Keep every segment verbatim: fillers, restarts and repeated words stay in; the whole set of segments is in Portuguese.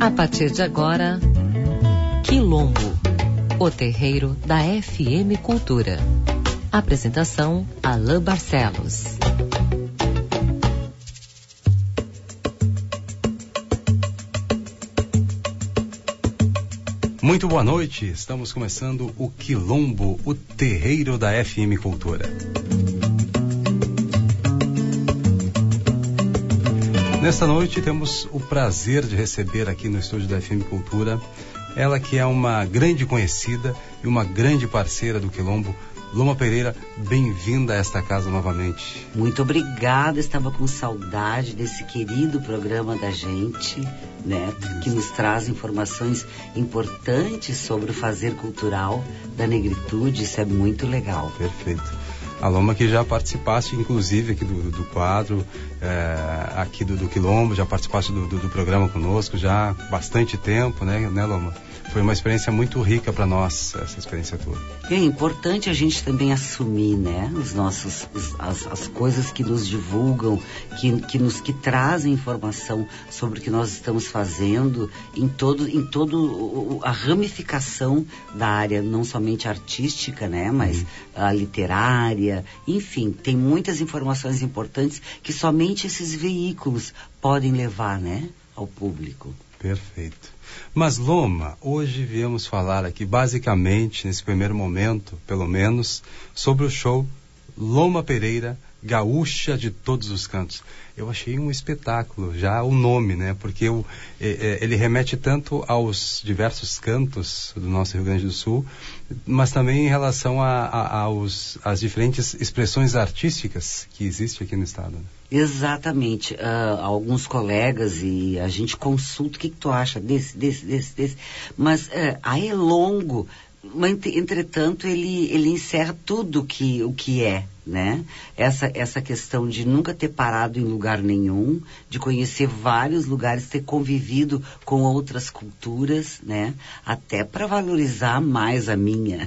A partir de agora, Quilombo, o terreiro da F M Cultura. Apresentação, Alain Barcelos. Muito boa noite, estamos começando o Quilombo, o terreiro da F M Cultura. Nesta noite temos o prazer de receber aqui no estúdio da F M Cultura ela que é uma grande conhecida e uma grande parceira do Quilombo, Loma Pereira. Bem-vinda a esta casa novamente. Muito obrigada, estava com saudade desse querido programa da gente, né, que nos traz informações importantes sobre o fazer cultural da negritude. Isso é muito legal. Perfeito. A Loma que já participaste, inclusive, aqui do, do quadro, é, aqui do, do Quilombo, já participaste do, do, do programa conosco já há bastante tempo, né, né, Loma? Foi uma experiência muito rica para nós, essa experiência toda. É importante a gente também assumir, né, os nossos, os, as, as coisas que nos divulgam, que, que nos que trazem informação sobre o que nós estamos fazendo em todo, em todo a ramificação da área, não somente artística, né, mas uhum. a literária, enfim, tem muitas informações importantes que somente esses veículos podem levar, né, ao público. Perfeito. Mas, Loma, hoje viemos falar aqui, basicamente, nesse primeiro momento, pelo menos, sobre o show Loma Pereira, Gaúcha de Todos os Cantos. Eu achei um espetáculo, já o nome, né? Porque eu, é, ele remete tanto aos diversos cantos do nosso Rio Grande do Sul, mas também em relação a, a, aos, às diferentes expressões artísticas que existem aqui no estado, né? Exatamente. Uh, alguns colegas e a gente consulta o que, que tu acha desse, desse, desse, desse. Mas uh, aí é longo, mas entretanto ele, ele encerra tudo que, o que é, né? Essa, essa questão de nunca ter parado em lugar nenhum, de conhecer vários lugares, ter convivido com outras culturas, né? Até para valorizar mais a minha.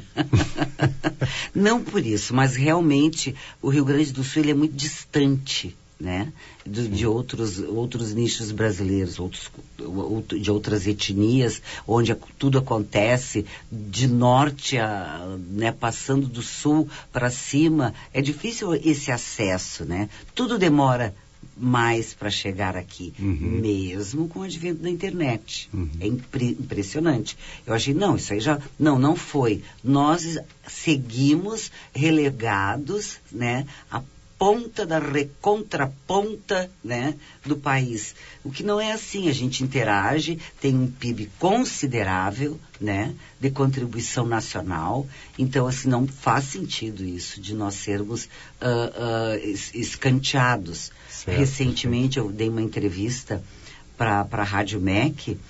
Não por isso, mas realmente o Rio Grande do Sul ele é muito distante, né, de, de outros, outros nichos brasileiros, outros, de outras etnias, onde tudo acontece de norte a, né, passando do sul para cima. É difícil esse acesso, né? Tudo demora mais para chegar aqui, uhum. mesmo com o advento da internet. Uhum. É impre- impressionante. Eu achei, não, isso aí já... Não, não foi. Nós seguimos relegados, né, a ponta da recontraponta, né, do país. O que não é assim, a gente interage, tem um P I B considerável, né, de contribuição nacional, então assim, não faz sentido isso, de nós sermos uh, uh, es- escanteados. Certo. Recentemente eu dei uma entrevista para a Rádio M E C, uh,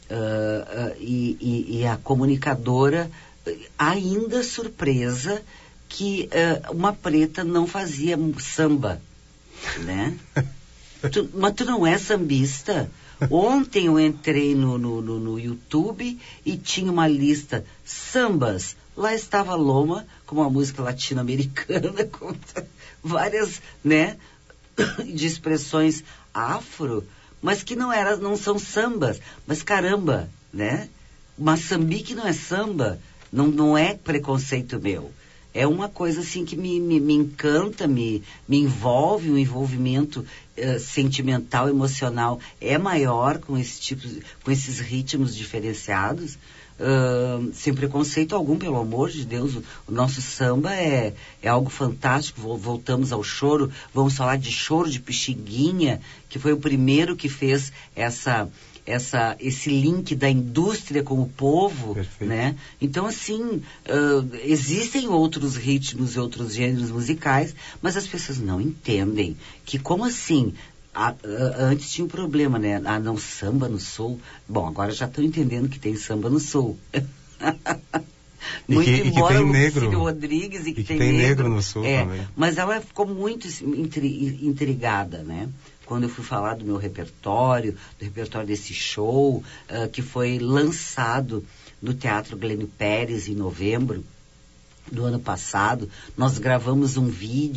uh, e, e, e a comunicadora, ainda surpresa, que uh, uma preta não fazia samba, né? tu, mas tu não é sambista? Ontem eu entrei no, no, no, no YouTube e tinha uma lista sambas. Lá estava Loma com uma música latino-americana, com várias, né, de expressões afro, mas que não, era, não são sambas. Mas caramba, né? Moçambique não é samba, não, não é preconceito meu. É uma coisa assim que me, me, me encanta, me, me envolve, um envolvimento uh, sentimental, emocional é maior com esse tipo, com esses ritmos diferenciados, uh, sem preconceito algum, pelo amor de Deus. O, o nosso samba é, é algo fantástico. Voltamos ao choro, vamos falar de Choro de Pixinguinha, que foi o primeiro que fez essa... Essa, esse link da indústria com o povo, perfeito, né? Então, assim, uh, existem outros ritmos e outros gêneros musicais, mas as pessoas não entendem que, como assim? A, a, antes tinha um problema, né? Ah, não, samba no sul. Bom, agora já estão entendendo que tem samba no sul. Muito e que, embora e que tem o negro Rodrigues e que, e que tem, tem negro, negro no sul é, também. Mas ela ficou muito intri, intrigada, né? Quando eu fui falar do meu repertório, do repertório desse show, uh, que foi lançado no Teatro Glênio Pérez em novembro do ano passado. Nós gravamos um vídeo,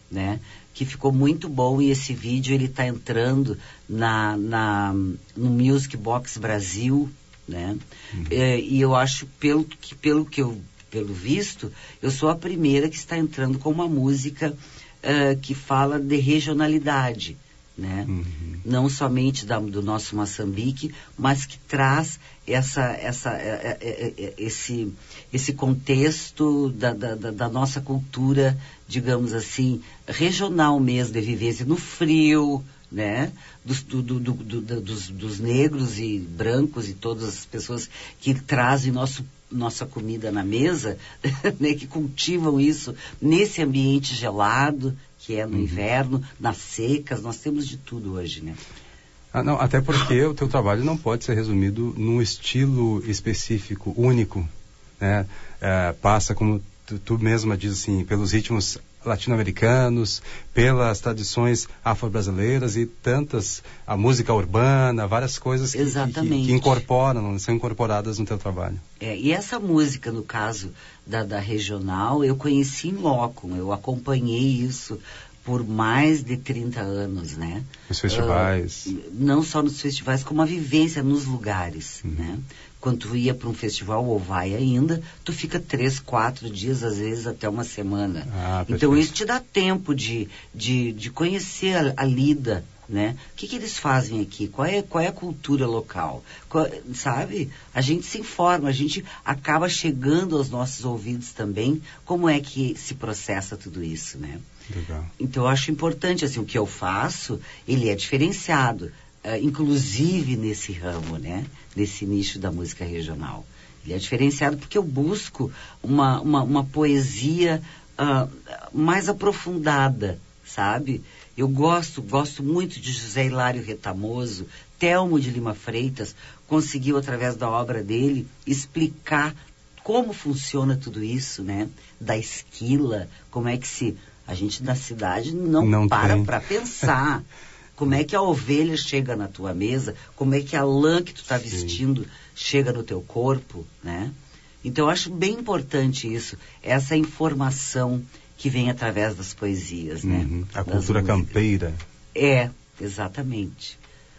né? Que ficou muito bom, e esse vídeo ele está entrando na, na, no Music Box Brasil, né? Uhum. É, e eu acho, pelo que, pelo que eu, pelo visto, eu sou a primeira que está entrando com uma música uh, que fala de regionalidade, né? Uhum. Não somente da, do nosso Moçambique, mas que traz essa, essa, é, é, é, esse, esse contexto da, da, da nossa cultura, digamos assim, regional mesmo, de vivência no frio, né? Dos, do, do, do, do, dos, dos negros e brancos e todas as pessoas que trazem nosso, nossa comida na mesa, né? Que cultivam isso nesse ambiente gelado, que é no uhum. inverno, nas secas, nós temos de tudo hoje, né? Ah, não, até porque o teu trabalho não pode ser resumido num estilo específico, único, né? É, passa, como tu, tu mesma diz assim, pelos ritmos latino-americanos, pelas tradições afro-brasileiras e tantas, a música urbana, várias coisas que, que, que incorporam, são incorporadas no teu trabalho. É, e essa música, no caso da, da regional, eu conheci em loco, eu acompanhei isso por mais de trinta anos, né? Nos festivais. Uh, não só nos festivais, como a vivência nos lugares, uhum. né? Quando tu ia para um festival, ou vai ainda, tu fica três, quatro dias, às vezes até uma semana. Ah, então isso te dá tempo de, de, de conhecer a, a lida, né? O que, que eles fazem aqui? Qual é, qual é a cultura local? Qual, sabe? A gente se informa, a gente acaba chegando aos nossos ouvidos também como é que se processa tudo isso, né? Legal. Então eu acho importante, assim, o que eu faço, ele é diferenciado, uh, inclusive nesse ramo, né? Nesse nicho da música regional. Ele é diferenciado porque eu busco uma, uma, uma poesia uh, mais aprofundada, sabe? Eu gosto, gosto muito de José Hilário Retamoso. Telmo de Lima Freitas conseguiu, através da obra dele, explicar como funciona tudo isso, né? Da esquila, como é que se... A gente na cidade não, não para para pensar. Como é que a ovelha chega na tua mesa, como é que a lã que tu está vestindo chega no teu corpo, né? Então eu acho bem importante isso, essa informação que vem através das poesias, né? Uhum. A cultura campeira. É, exatamente.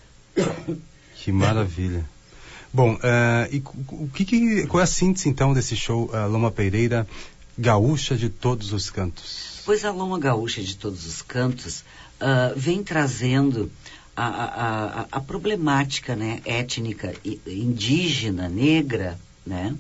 Que maravilha. Bom, uh, e o que, que, qual é a síntese então desse show uh, Loma Pereira, Gaúcha de Todos os Cantos? Pois a Loma Gaúcha de Todos os Cantos uh, vem trazendo a, a, a, a problemática, né, étnica, indígena, negra, né,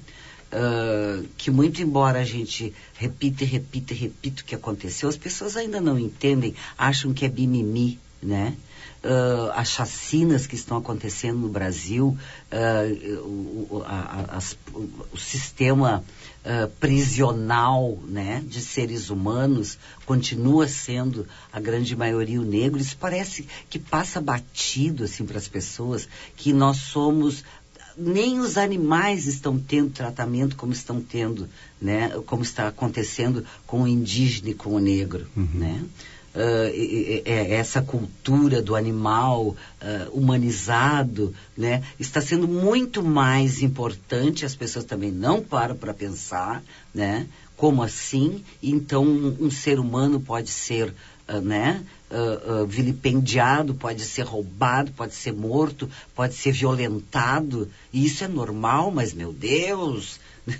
uh, que muito embora a gente repita e repita e repita o que aconteceu, as pessoas ainda não entendem, acham que é mimimi, né? Uh, as chacinas que estão acontecendo no Brasil, uh, o, a, a, as, o, o sistema uh, prisional, né, de seres humanos continua sendo a grande maioria o negro. Isso parece que passa batido assim para as pessoas, que nós somos... Nem os animais estão tendo tratamento como estão tendo, né, como está acontecendo com o indígena e com o negro, uhum. né? Uh, é, é, essa cultura do animal uh, humanizado, né, está sendo muito mais importante. As pessoas também não param para pensar, né, como assim então um, um ser humano pode ser uh, né, uh, uh, vilipendiado, pode ser roubado, pode ser morto, pode ser violentado, e isso é normal, mas meu Deus,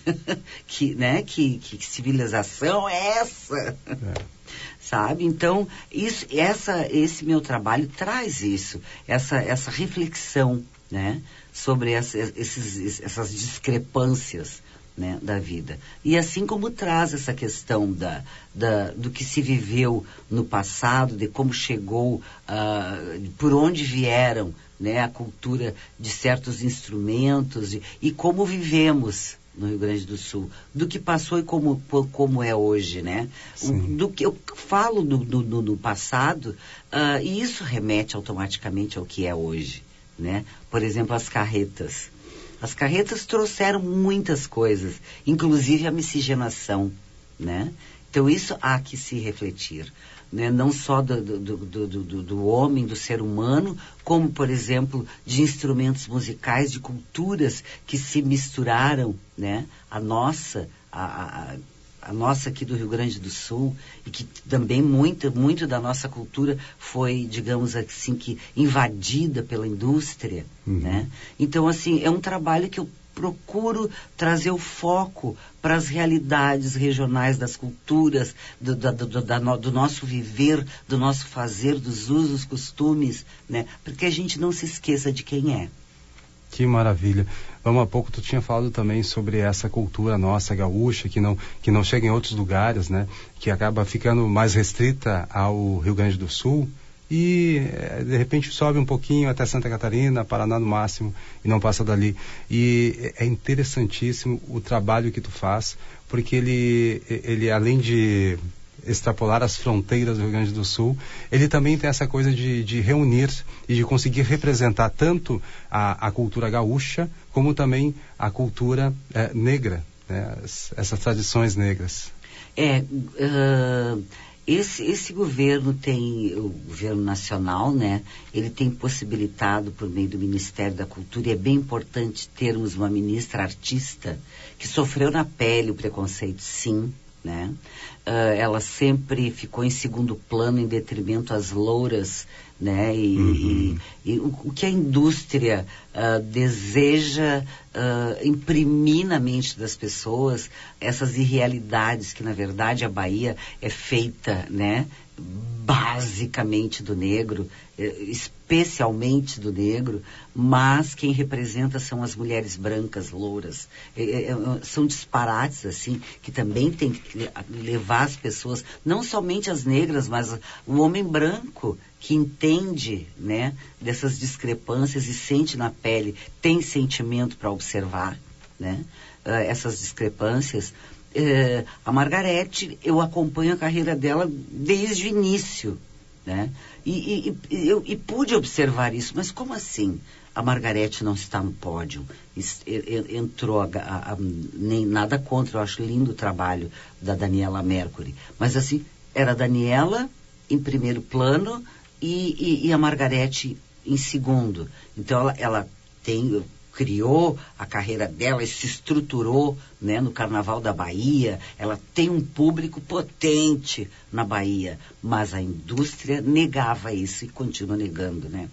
que, né, que, que civilização é essa? É. Sabe? Então, isso, essa, esse meu trabalho traz isso, essa, essa reflexão, né, sobre essa, esses, essas discrepâncias, né, da vida. E assim como traz essa questão da, da, do que se viveu no passado, de como chegou, uh, por onde vieram, né, a cultura de certos instrumentos e, e como vivemos no Rio Grande do Sul, do que passou e como, como é hoje, né? O, do que eu falo do, do, do, do passado, uh, e isso remete automaticamente ao que é hoje, né? Por exemplo, as carretas. As carretas trouxeram muitas coisas, inclusive a miscigenação, né? Então isso há que se refletir, né? Não só do, do, do, do, do homem, do ser humano, como, por exemplo, de instrumentos musicais, de culturas que se misturaram, né? A nossa, a, a, a nossa aqui do Rio Grande do Sul, e que também muito, muito da nossa cultura foi, digamos assim, que invadida pela indústria, uhum. né? Então, assim, é um trabalho que eu procuro trazer o foco para as realidades regionais das culturas, do, do, do, da, do nosso viver, do nosso fazer, dos usos, costumes, né? Porque a gente não se esqueça de quem é. Que maravilha. Vamos, há pouco tu tinha falado também sobre essa cultura nossa gaúcha, que não, que não chega em outros lugares, né? Que acaba ficando mais restrita ao Rio Grande do Sul e, de repente, sobe um pouquinho até Santa Catarina, Paraná no máximo, e não passa dali. E é interessantíssimo o trabalho que tu faz, porque ele, ele além de extrapolar as fronteiras do Rio Grande do Sul, ele também tem essa coisa de, de reunir e de conseguir representar tanto a, a cultura gaúcha como também a cultura é, negra, né? As, essas tradições negras. É, uh, esse, esse governo tem, o governo nacional, né? Ele tem possibilitado por meio do Ministério da Cultura, e é bem importante termos uma ministra artista que sofreu na pele o preconceito, sim, né? Uh, ela sempre ficou em segundo plano em detrimento às louras, né? E, uhum. e, e o, o que a indústria uh, deseja uh, imprimir na mente das pessoas, essas irrealidades que na verdade a Bahia é feita, né? Basicamente do negro, especialmente do negro, mas quem representa são as mulheres brancas, louras. É, é, são disparates, assim, que também tem que levar as pessoas, não somente as negras, mas o homem branco, que entende, né, dessas discrepâncias e sente na pele, tem sentimento para observar, né, uh, essas discrepâncias. Uh, a Margarete, eu acompanho a carreira dela desde o início, né? E, e, e, eu, e pude observar isso, mas como assim a Margarete não está no pódio? Entrou, a, a, a, nem nada contra, eu acho lindo o trabalho da Daniela Mercury, mas assim, era a Daniela em primeiro plano e, e, e a Margarete em segundo. Então ela, ela tem... criou a carreira dela e se estruturou, né, no Carnaval da Bahia. Ela tem um público potente na Bahia, mas a indústria negava isso e continua negando, né?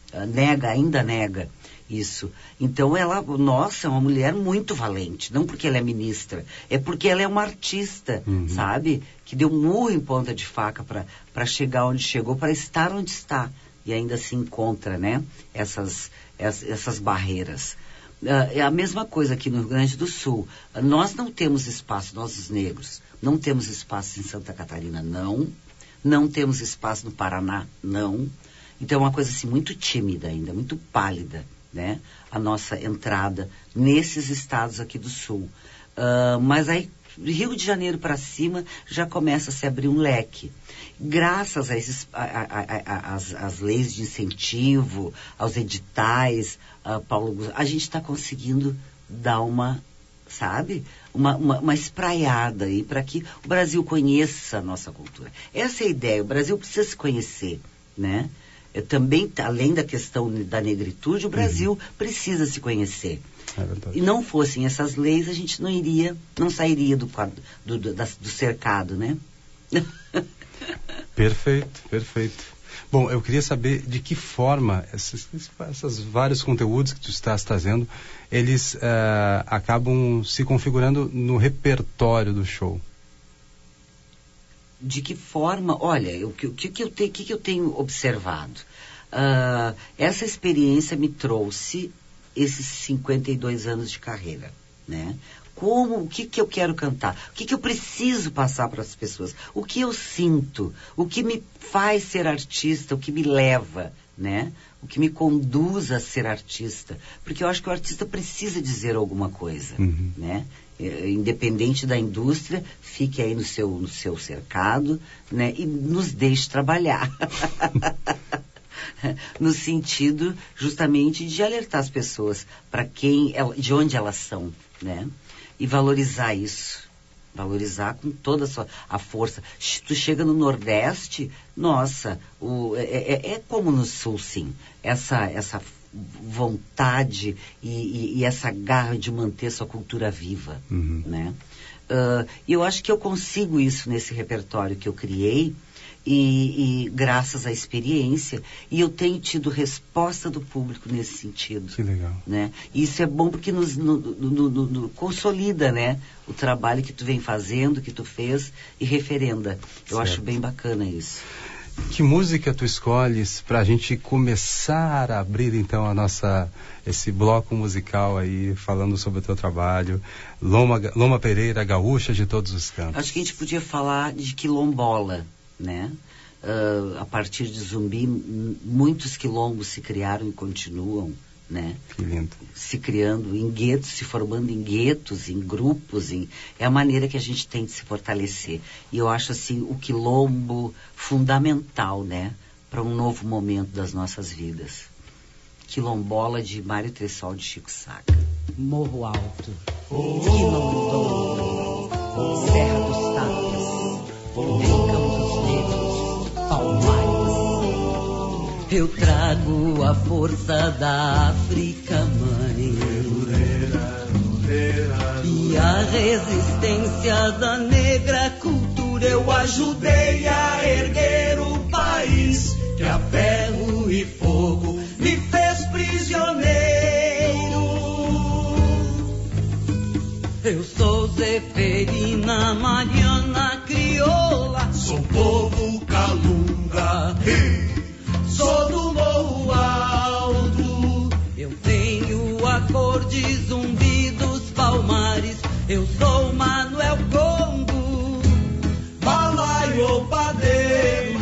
Nega, ainda nega isso. Então ela, nossa, é uma mulher muito valente, não porque ela é ministra, é porque ela é uma artista, uhum. sabe? Que deu um murro em ponta de faca para chegar onde chegou, para estar onde está. E ainda se encontra, né, essas, essas barreiras. Uh, é a mesma coisa aqui no Rio Grande do Sul. Uh, nós não temos espaço, nós os negros, não temos espaço em Santa Catarina, não. Não temos espaço no Paraná, não. Então é uma coisa assim muito tímida ainda, muito pálida, né, a nossa entrada nesses estados aqui do Sul. Uh, mas aí, Rio de Janeiro para cima, já começa a se abrir um leque. Graças a esses, a, a, a, as, as leis de incentivo, aos editais, uh, Paulo, a gente está conseguindo dar uma, sabe, uma, uma, uma espraiada aí para que o Brasil conheça a nossa cultura. Essa é a ideia, o Brasil precisa se conhecer, né? Eu também, além da questão da negritude, o Brasil uhum. precisa se conhecer. É e não fossem essas leis, a gente não iria, não sairia do, do, do, do cercado, né? Perfeito, perfeito. Bom, eu queria saber de que forma esses, esses vários conteúdos que tu estás trazendo, eles uh, acabam se configurando no repertório do show. De que forma? Olha, o que, que, que, eu, te, que, que eu tenho observado? Uh, essa experiência me trouxe esses cinquenta e dois anos de carreira, né? Como, o que que eu quero cantar? O que que eu preciso passar para as pessoas? O que eu sinto? O que me faz ser artista? O que me leva, né? O que me conduz a ser artista? Porque eu acho que o artista precisa dizer alguma coisa, uhum. né? Independente da indústria, fique aí no seu, no seu cercado, né? E nos deixe trabalhar. No sentido justamente de alertar as pessoas para quem, de onde elas são, né? E valorizar isso, valorizar com toda a sua a força. Tu chega no Nordeste, nossa, o, é, é, é como no Sul, sim, essa, essa vontade e, e, e essa garra de manter sua cultura viva, uhum. né? Uh, e eu acho que eu consigo isso nesse repertório que eu criei, e, e graças à experiência, e eu tenho tido resposta do público nesse sentido. Que legal. Né? E isso é bom porque nos no, no, no, no, consolida, né, o trabalho que tu vem fazendo, que tu fez, e referenda. Eu certo. Acho bem bacana isso. Que música tu escolhes para a gente começar a abrir então a nossa, esse bloco musical aí, falando sobre o teu trabalho? Loma, Loma Pereira, gaúcha de todos os cantos. Acho que a gente podia falar de quilombola, né? Uh, a partir de Zumbi, muitos quilombos se criaram e continuam, né? Que lindo. Se criando em guetos, se formando em guetos, em grupos, em... é a maneira que a gente tem de se fortalecer. E eu acho assim o quilombo fundamental, né, para um novo momento das nossas vidas. Quilombola de Mário Tressol de Chico Saca. Morro Alto, Quilombo, Serra dos Tapas, Rincão dos Negros, Palmares. Eu trago a força da África, mãe, e a resistência da negra cultura. Eu ajudei a erguer o país, que a ferro e fogo me fez prisioneiro. Eu sou Zeferina Mariana Crioula, sou povo Calunga, sou do Morro Alto. Eu tenho a cor de Zumbi dos Palmares. Eu sou Manuel Congo, balaio ou padeiro.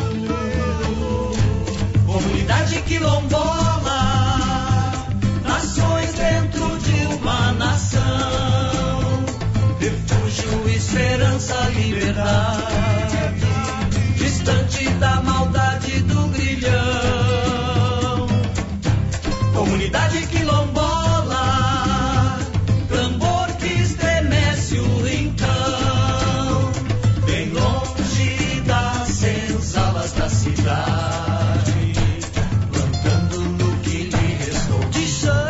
Comunidade quilombola, nações dentro de uma nação. Refúgio, esperança, liberdade, distante da maldade do grilhão. Comunidade quilombola, tambor que estremece o rincão, bem longe das senzalas da cidade, plantando no que lhe restou de chão.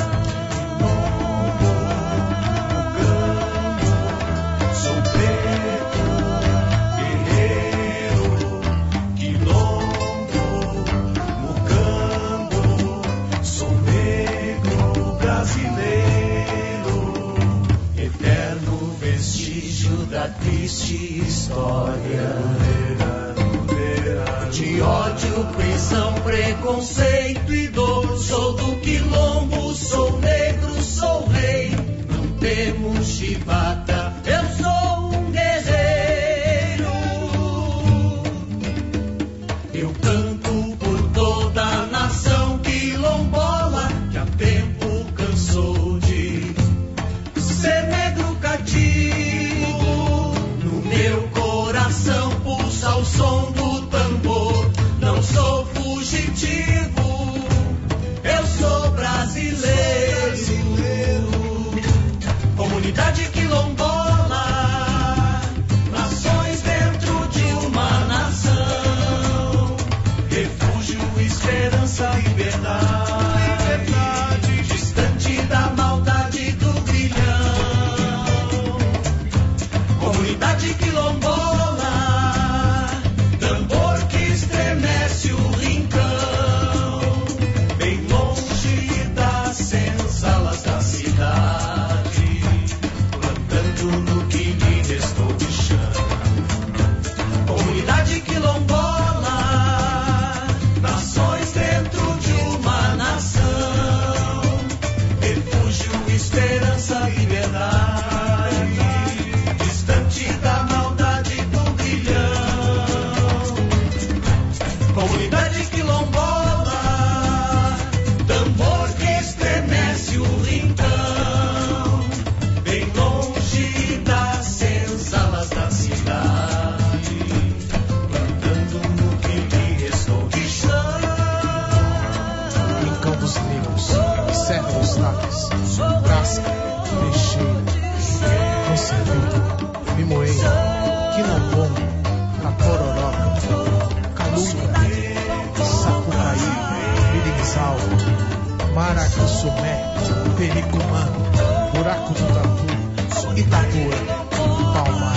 Sou preto, guerreiro, quilombo, mucambo, sou negro brasileiro, eterno vestígio da triste história de ódio, prisão, preconceito e dor. Sou do quilombo, sou negro, sou rei, não temos chibata, eu sou um guerreiro. Eu canto por toda a nação quilombola, que há tempo cansou de ser negro cativo. No meu coração pulsa o som do tambor, não sou fugitivo, eu sou brasileiro. Comunidade quilombola, nações dentro de uma nação. Refúgio, esperança, liberdade, distante da maldade do grilhão. Comunidade quilombola, tambor que estremece o rincão, bem longe das senzalas da cidade, plantando no que lhe restou de chão. Comunidade quilombola, nações dentro de uma nação. Refúgio, esperança, liberdade, distante da maldade do grilhão. Comunidade quilombola, tambor que estremece o rincão, bem longe das senzalas da cidade, plantando no que lhe restou de chão. Rincão dos Negros, Serra dos Tapas, Brasca, Peixeira, Concebido, Limoeiro, Quilombola, Capororoca, Calunga, Sapucaí, Mirinzal, Maracançumé, Pericumã, Buraco do Tatu, Itabuna, Palmares.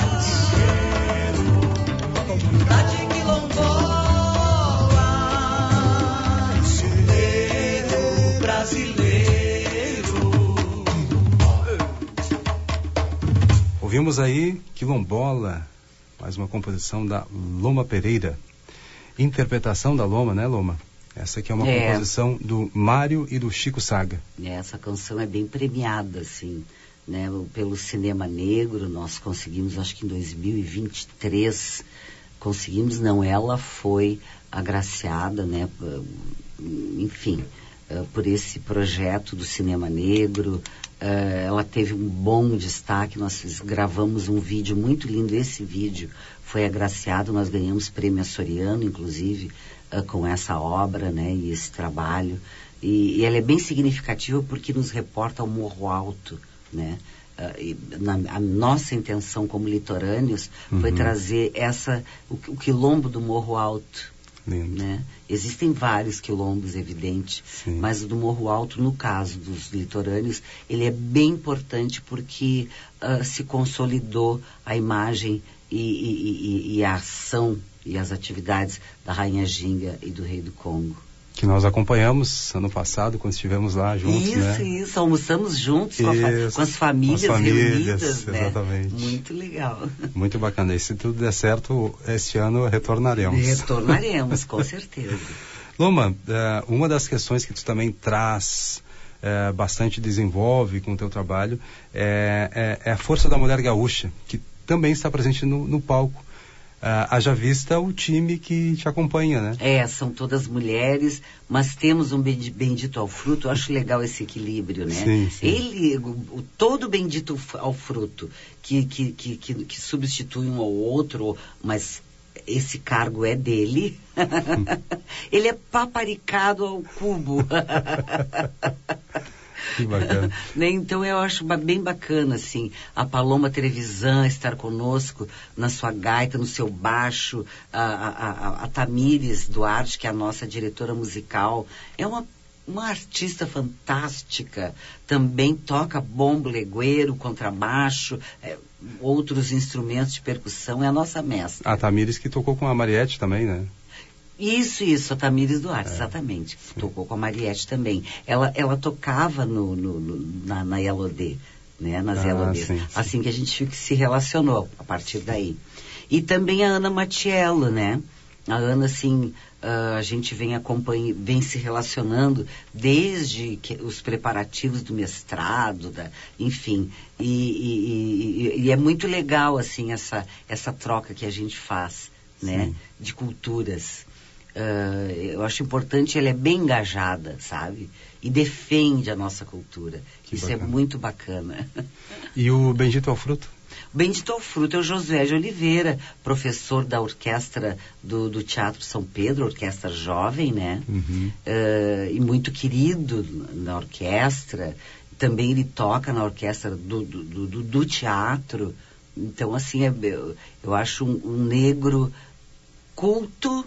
Ouvimos aí Quilombola, mais uma composição da Loma Pereira. Interpretação da Loma, né, Loma? Essa aqui é uma é. composição do Mário e do Chico Saga. Essa canção é bem premiada, assim, né, pelo cinema negro. Nós conseguimos, acho que em dois mil e vinte e três, conseguimos, não, ela foi agraciada, né, enfim, por esse projeto do cinema negro. Uh, ela teve um bom destaque, nós fiz, gravamos um vídeo muito lindo, esse vídeo foi agraciado, nós ganhamos prêmio açoriano, inclusive, uh, com essa obra, né, e esse trabalho, e, e ela é bem significativa porque nos reporta ao Morro Alto, né, uh, e na, a nossa intenção como litorâneos uhum. foi trazer essa, o, o quilombo do Morro Alto. Né? Existem vários quilombos, evidente, Sim. mas o do Morro Alto, no caso dos litorâneos, ele é bem importante porque uh, se consolidou a imagem e, e, e, e a ação e as atividades da Rainha Ginga e do Rei do Congo. Que nós acompanhamos ano passado, quando estivemos lá juntos, isso, né? Isso, isso, almoçamos juntos com, a, com as famílias, com as famílias reunidas, né? Exatamente. Muito legal. Muito bacana. E se tudo der certo, este ano retornaremos. Retornaremos, com certeza. Loma, uma das questões que tu também traz, é, bastante desenvolve com o teu trabalho, é, é, é a força da mulher gaúcha, que também está presente no, no palco. Uh, haja vista o time que te acompanha, né? É, são todas mulheres, mas temos um bendito ao fruto. Eu acho legal esse equilíbrio, né? Sim, sim. Ele, o, todo bendito ao fruto, que, que, que, que, que substitui um ao outro, mas esse cargo é dele. Ele é paparicado ao cubo. Que bacana. Então eu acho bem bacana, assim, a Paloma Trevisan estar conosco na sua gaita, no seu baixo, a, a, a, a Tamires Duarte, que é a nossa diretora musical, é uma, uma artista fantástica, também toca bombo, legueiro, contrabaixo, é, outros instrumentos de percussão, é a nossa mestra. A Tamires que tocou com a Mariette também, né? Isso, isso, a Tamires Duarte, é, exatamente. Sim. Tocou com a Mariette também. Ela, ela tocava no, no, no, na, na Elodê, né? Nas ah, Elodê. Sim, sim. Assim que a gente se relacionou, a partir daí. E também a Ana Matiello, né? A Ana, assim, uh, a gente vem acompanhando, vem se relacionando desde que, os preparativos do mestrado, da, enfim. E, e, e, e é muito legal, assim, essa, essa troca que a gente faz, né? Sim. De culturas. Uh, eu acho importante, ela é bem engajada, sabe? E defende a nossa cultura. Que Isso bacana. É muito bacana. E o Bendito ao Fruto? Bendito ao Fruto é o Josué de Oliveira, professor da orquestra do, do Teatro São Pedro, orquestra jovem, né? Uhum. Uh, e muito querido na orquestra. Também ele toca na orquestra do, do, do, do teatro. Então, assim, é, eu, eu acho um, um negro culto,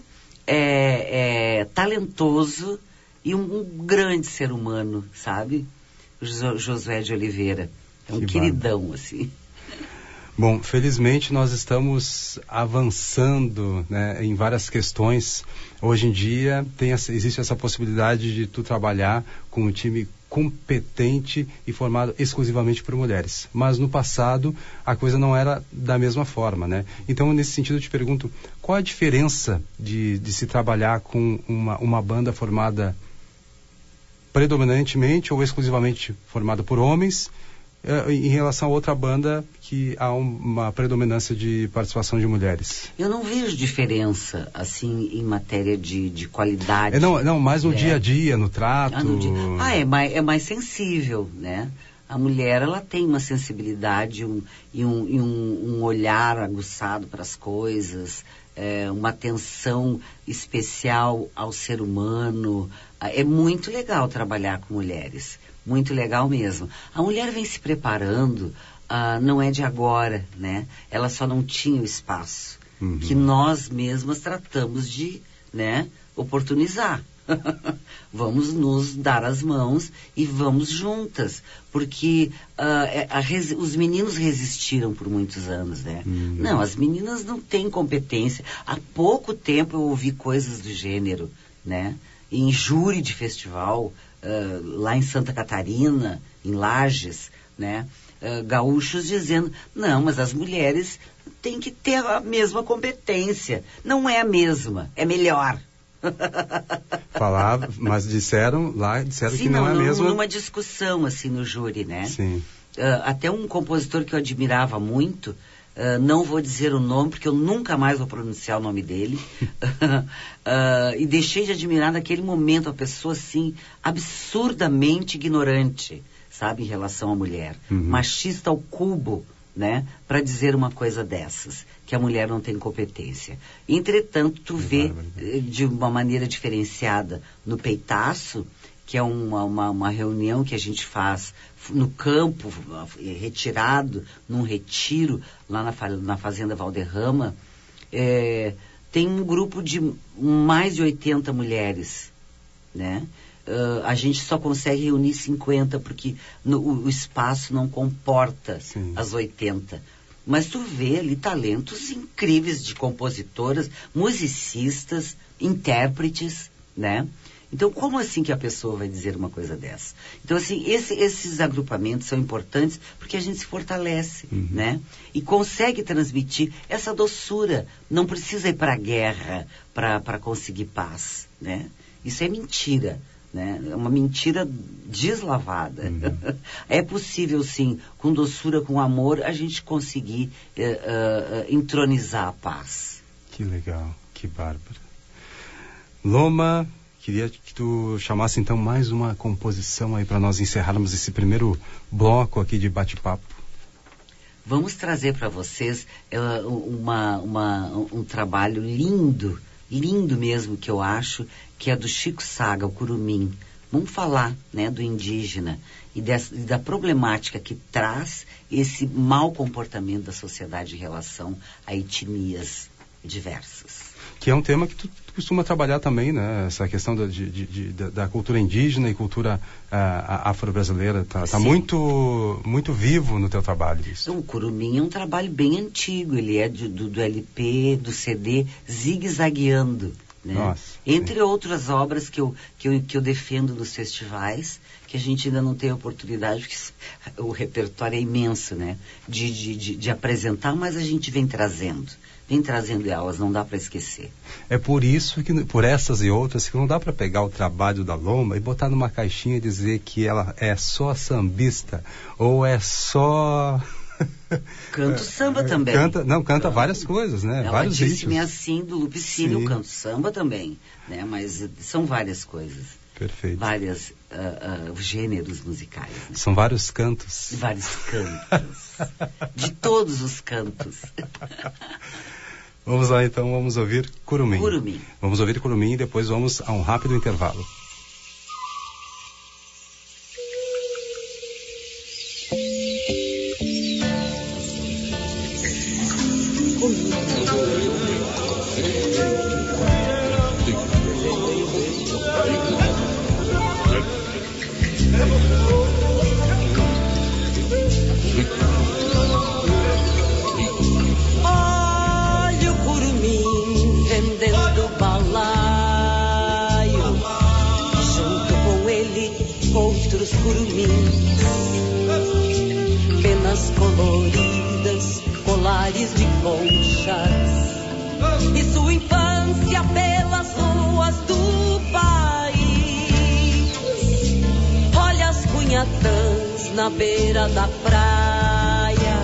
É, é, talentoso e um, um grande ser humano, sabe? O jo, Josué de Oliveira. É um que queridão, bom. Assim. Bom, felizmente nós estamos avançando, né, em várias questões. Hoje em dia tem essa, existe essa possibilidade de tu trabalhar com um time competente e formado exclusivamente por mulheres. Mas no passado a coisa não era da mesma forma, né? Então, nesse sentido, eu te pergunto, qual a diferença de, de se trabalhar com uma, uma banda formada predominantemente ou exclusivamente formada por homens, eh, em relação a outra banda que há uma predominância de participação de mulheres? Eu não vejo diferença, assim, em matéria de, de qualidade. É, não, não, mais no é. dia a dia, no trato. Ah, no dia... ah é, mais, é mais sensível, né? A mulher, ela tem uma sensibilidade um, e, um, e um, um olhar aguçado para as coisas, é, uma atenção especial ao ser humano. É muito legal trabalhar com mulheres, muito legal mesmo. A mulher vem se preparando, ah, não é de agora, né? Ela só não tinha o espaço, uhum. que nós mesmas tratamos de, né, oportunizar. Vamos nos dar as mãos e vamos juntas, porque uh, a, a, os meninos resistiram por muitos anos, né? Uhum. Não, as meninas não têm competência. Há pouco tempo eu ouvi coisas do gênero, né? em júri de festival, uh, lá em Santa Catarina, em Lages, né? Uh, gaúchos dizendo, não, mas as mulheres têm que ter a mesma competência. Não é a mesma, é melhor. Falava, mas disseram lá, disseram Sim, que não, não é a não, mesma. Numa discussão, assim, no júri, né? Sim. Uh, até um compositor que eu admirava muito, uh, não vou dizer o nome, porque eu nunca mais vou pronunciar o nome dele, uh, e deixei de admirar naquele momento a pessoa, assim, absurdamente ignorante, sabe, em relação à mulher. Uhum. Machista ao cubo, né, para dizer uma coisa dessas, que a mulher não tem competência. Entretanto, tu vê de uma maneira diferenciada no Peitaço, que é uma, uma, uma reunião que a gente faz no campo, retirado, num retiro, lá na, na Fazenda Valderrama, é, tem um grupo de mais de oitenta mulheres, né? Uh, a gente só consegue reunir cinquenta porque no, o, o espaço não comporta Sim. as oitenta. Mas tu vê ali talentos incríveis de compositoras, musicistas, intérpretes, né? Então, como assim que a pessoa vai dizer uma coisa dessa? Então, assim, esse, esses agrupamentos são importantes porque a gente se fortalece, uhum. né? E consegue transmitir essa doçura. Não precisa ir para a guerra para conseguir paz, né? Isso é mentira. Né? É uma mentira deslavada. Uhum. É possível, sim, com doçura, com amor, a gente conseguir uh, uh, entronizar a paz. Que legal, que bárbaro. Loma, queria que tu chamasse então mais uma composição aí para nós encerrarmos esse primeiro bloco aqui de bate-papo. Vamos trazer para vocês uh, uma, uma, um trabalho lindo, lindo mesmo, que eu acho, que é do Chico Saga, o Curumim. Vamos falar, né, do indígena e, dessa, e da problemática que traz esse mau comportamento da sociedade em relação a etnias diversas. Que é um tema que tu, tu costuma trabalhar também, né? Essa questão da, de, de, de, da cultura indígena e cultura uh, afro-brasileira. Está tá muito, muito vivo no teu trabalho isso. Então, o Curumim é um trabalho bem antigo. Ele é de, do, do L P, do C D, zigue-zagueando. Né? Nossa, entre sim. outras obras que eu, que, eu, que eu defendo nos festivais, que a gente ainda não tem oportunidade, porque o repertório é imenso, né? De, de, de, de apresentar, mas a gente vem trazendo. Vem trazendo elas, não dá para esquecer. É por isso, que por essas e outras, que não dá para pegar o trabalho da Loma e botar numa caixinha e dizer que ela é só sambista, ou é só... Canto samba também. Canta, não, canta várias coisas, né? Ela vários disse-me ritmos. assim, do Lupicínio, eu canto samba também, né? Mas são várias coisas. Perfeito. Vários uh, uh, gêneros musicais. Né? São vários cantos. Vários cantos. De todos os cantos. Vamos lá então, vamos ouvir Curumim. Curumim. Vamos ouvir Curumim e depois vamos a um rápido intervalo. Na beira da praia,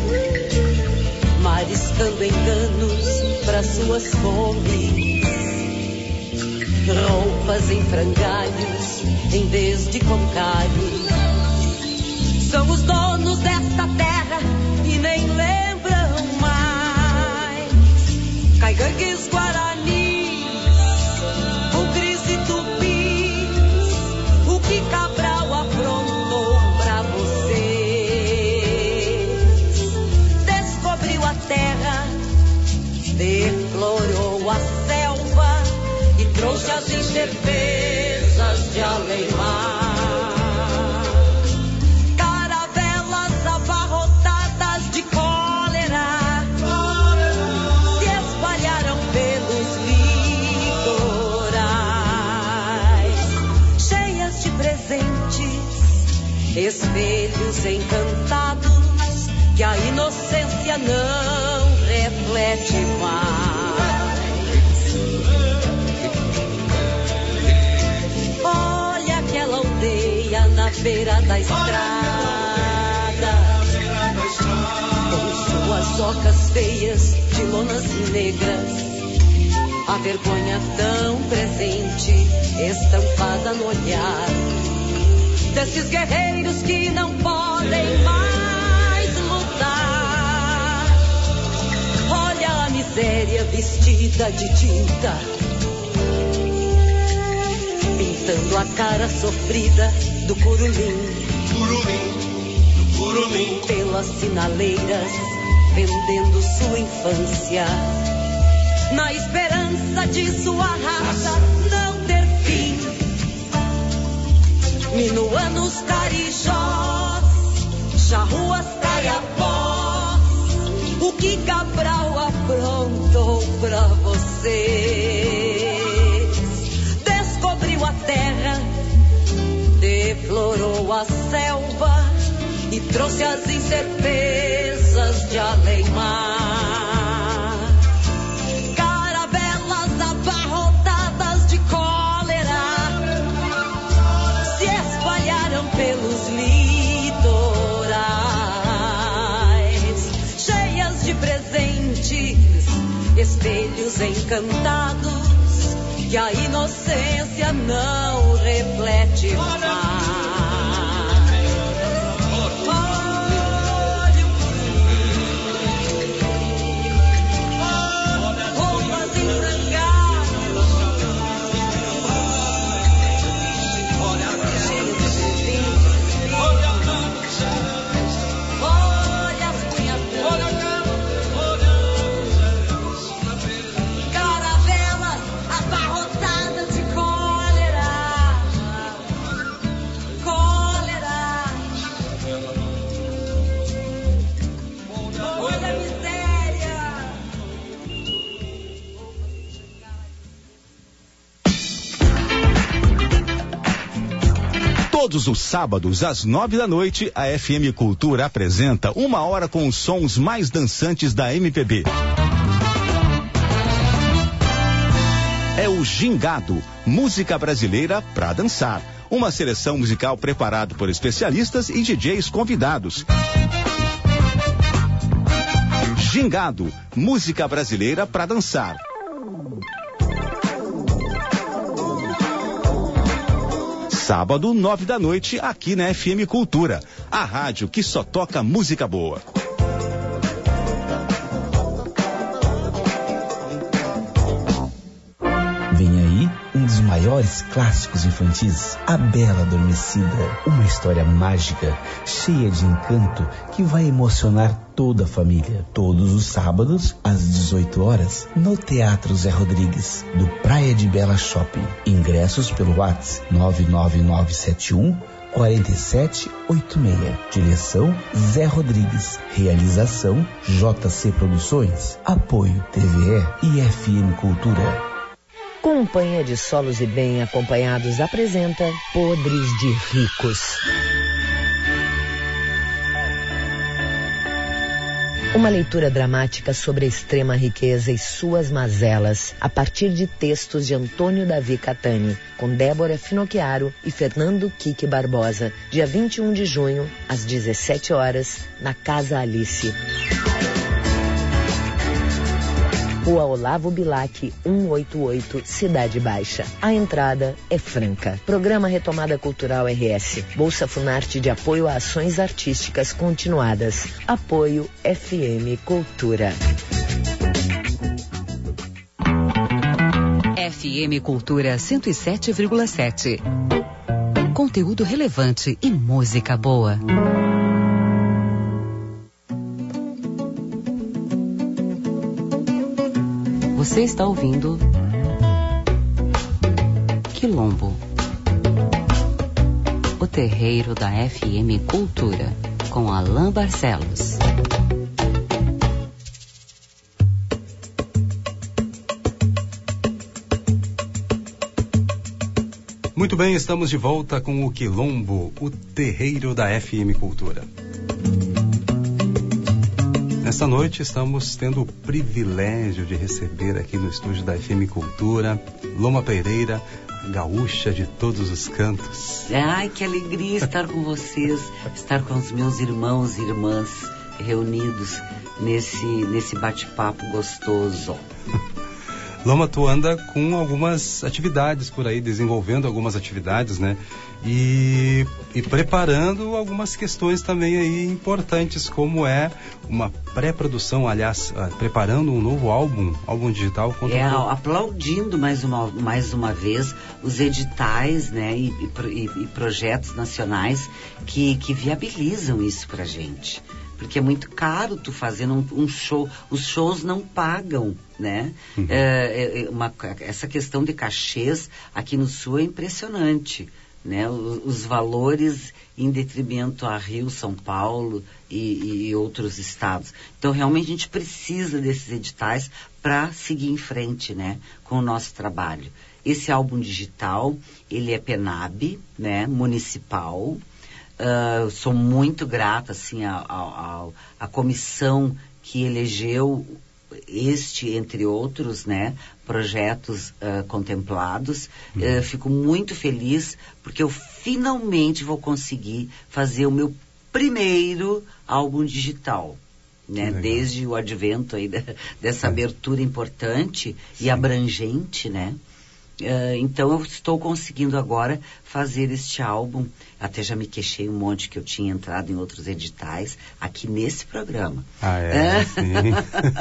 mariscando enganos para suas fomes, roupas em frangalhos em vez de concalhos. São os donos desta terra e nem lembram mais. Caigangues, guaranis, bugres e tupis, o que Cabral aprontou pra vocês. Descobriu a terra, deflorou a selva e trouxe as incertezas de além-mar. Caravelas abarrotadas de cólera se espalharam pelos litorais. espelhos encantados que a inocência não reflete mais. Olha aquela aldeia na beira da estrada, com suas ocas feias de lonas negras, a vergonha tão presente, estampada no olhar desses guerreiros que não podem mais lutar. Olha a miséria vestida de tinta, pintando a cara sofrida do curulim, Curulim, do curulim, pelas sinaleiras, vendendo sua infância, na esperança de sua raça não ter fim. Minuanos, carijós, charruas, caiapós, o que Cabral aprontou pra vocês? Descobriu a terra, deflorou a selva e trouxe as incertezas de além-mar. Pelos litorais, cheias de presentes, espelhos encantados que a inocência não reflete mais. Todos os sábados, às nove da noite, a F M Cultura apresenta uma hora com os sons mais dançantes da M P B. É o Gingado, música brasileira pra dançar. Uma seleção musical preparada por especialistas e D Js convidados. Gingado, música brasileira pra dançar. Sábado, nove da noite, aqui na F M Cultura, a rádio que só toca música boa. Vem aí um dos maiores clássicos infantis, A Bela Adormecida. Uma história mágica, cheia de encanto, que vai emocionar toda a família. Todos os sábados, às dezoito horas, no Teatro Zé Rodrigues, do Praia de Bela Shopping. Ingressos pelo WhatsApp nove nove nove sete um quatro sete oito seis. Direção Zé Rodrigues. Realização J C Produções. Apoio T V E e F M Cultura. Companhia de Solos e Bem Acompanhados apresenta Podres de Ricos. Uma leitura dramática sobre a extrema riqueza e suas mazelas, a partir de textos de Antônio Davi Catani, com Débora Finocchiaro e Fernando Kiki Barbosa, dia vinte e um de junho, às dezessete horas, na Casa Alice. Rua Olavo Bilac, cento e oitenta e oito, Cidade Baixa. A entrada é franca. Programa Retomada Cultural R S. Bolsa Funarte de apoio a ações artísticas continuadas. Apoio F M Cultura. F M Cultura cento e sete vírgula sete. Conteúdo relevante e música boa. Você está ouvindo Quilombo, o terreiro da F M Cultura, com Alain Barcelos. Muito bem, estamos de volta com o Quilombo, o terreiro da F M Cultura. Nesta noite estamos tendo o privilégio de receber aqui no estúdio da F M Cultura Loma Pereira, gaúcha de todos os cantos. Ai, que alegria estar com vocês, estar com os meus irmãos e irmãs reunidos nesse, nesse bate-papo gostoso. Loma, tu anda com algumas atividades por aí, desenvolvendo algumas atividades, né? E, e preparando algumas questões também aí importantes, como é uma pré-produção, aliás, uh, preparando um novo álbum, álbum digital. É, um... aplaudindo mais uma, mais uma vez os editais, né, e, e, e projetos nacionais que, que viabilizam isso pra gente. Porque é muito caro tu fazendo um, um show, os shows não pagam, né? Uhum. É, é uma, essa questão de cachês aqui no Sul é impressionante, né? Os, os valores em detrimento a Rio, São Paulo e, e outros estados. Então, realmente, a gente precisa desses editais para seguir em frente, né? Com o nosso trabalho. Esse álbum digital, ele é PENAB, né? Municipal. Uh, sou muito grata assim à comissão que elegeu este, entre outros, né, projetos uh, contemplados. Uhum. Uh, fico muito feliz porque eu finalmente vou conseguir fazer o meu primeiro álbum digital, né, desde o advento aí de, dessa é. abertura importante Sim. e abrangente, né. Uh, então eu estou conseguindo agora fazer este álbum. Até já me queixei um monte que eu tinha entrado em outros editais aqui nesse programa. Ah, é? Sim.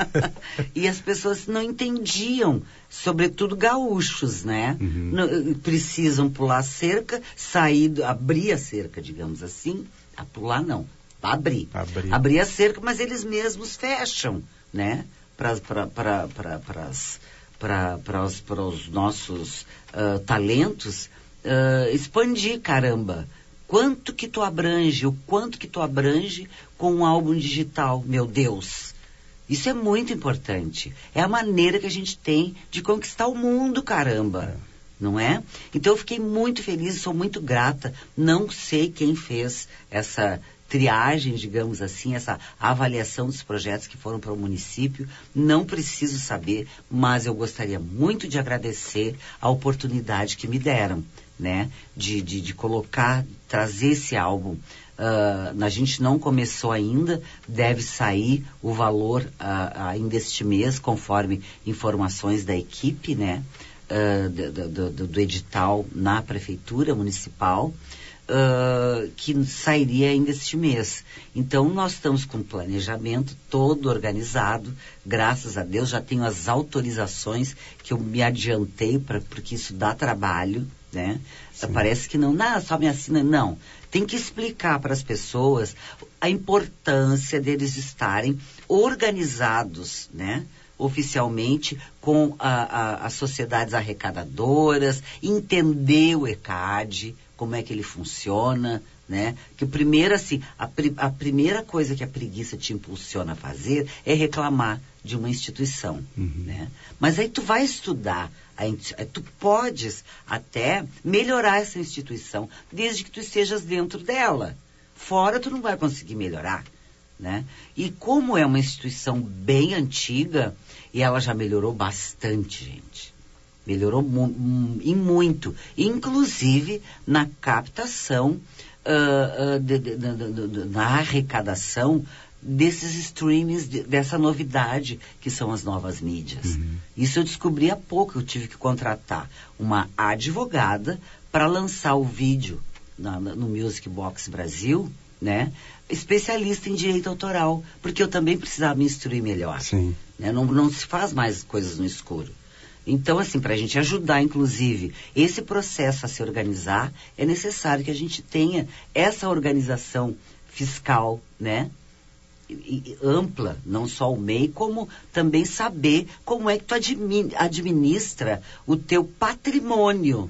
E as pessoas não entendiam, sobretudo gaúchos, né? Uhum. Não, precisam pular cerca, sair, abrir a cerca, digamos assim. A pular não, abrir. Abrir, abrir a cerca, mas eles mesmos fecham, né? Para para para as para os, para os nossos uh, talentos uh, expandir, caramba. Quanto que tu abrange, o quanto que tu abrange com um álbum digital, meu Deus. Isso é muito importante. É a maneira que a gente tem de conquistar o mundo, caramba. É. Não é? Então eu fiquei muito feliz, sou muito grata. Não sei quem fez essa triagem, digamos assim, essa avaliação dos projetos que foram para o município, não preciso saber, mas eu gostaria muito de agradecer a oportunidade que me deram, né, de, de, de colocar, trazer esse álbum. Uh, a gente não começou ainda, deve sair o valor uh, ainda este mês, conforme informações da equipe, né, uh, do, do, do, do edital na Prefeitura Municipal. Uh, que sairia ainda este mês. Então nós estamos com o planejamento todo organizado, graças a Deus já tenho as autorizações que eu me adiantei pra, porque isso dá trabalho, né? Parece que não, não, só me assina, não. Tem que explicar para as pessoas a importância deles estarem organizados, né? Oficialmente com a, a, as sociedades arrecadadoras, entender o ECAD, como é que ele funciona, né? Que o primeiro, assim, a, a primeira coisa que a preguiça te impulsiona a fazer é reclamar de uma instituição, uhum. né? Mas aí tu vai estudar, aí tu podes até melhorar essa instituição, desde que tu estejas dentro dela. Fora tu não vai conseguir melhorar, né? E como é uma instituição bem antiga, e ela já melhorou bastante, gente. Melhorou mu- em muito, inclusive na captação, uh, uh, de, de, de, de, de, na arrecadação desses streamings, de, dessa novidade que são as novas mídias. Uhum. Isso eu descobri há pouco, eu tive que contratar uma advogada para lançar o vídeo na, na, no Music Box Brasil, né? Especialista em direito autoral, porque eu também precisava me instruir melhor. Sim. Né? Não, não se faz mais coisas no escuro. Então, assim, para a gente ajudar, inclusive, esse processo a se organizar, é necessário que a gente tenha essa organização fiscal, né? E, e, ampla, não só o M E I, como também saber como é que tu admi- administra o teu patrimônio.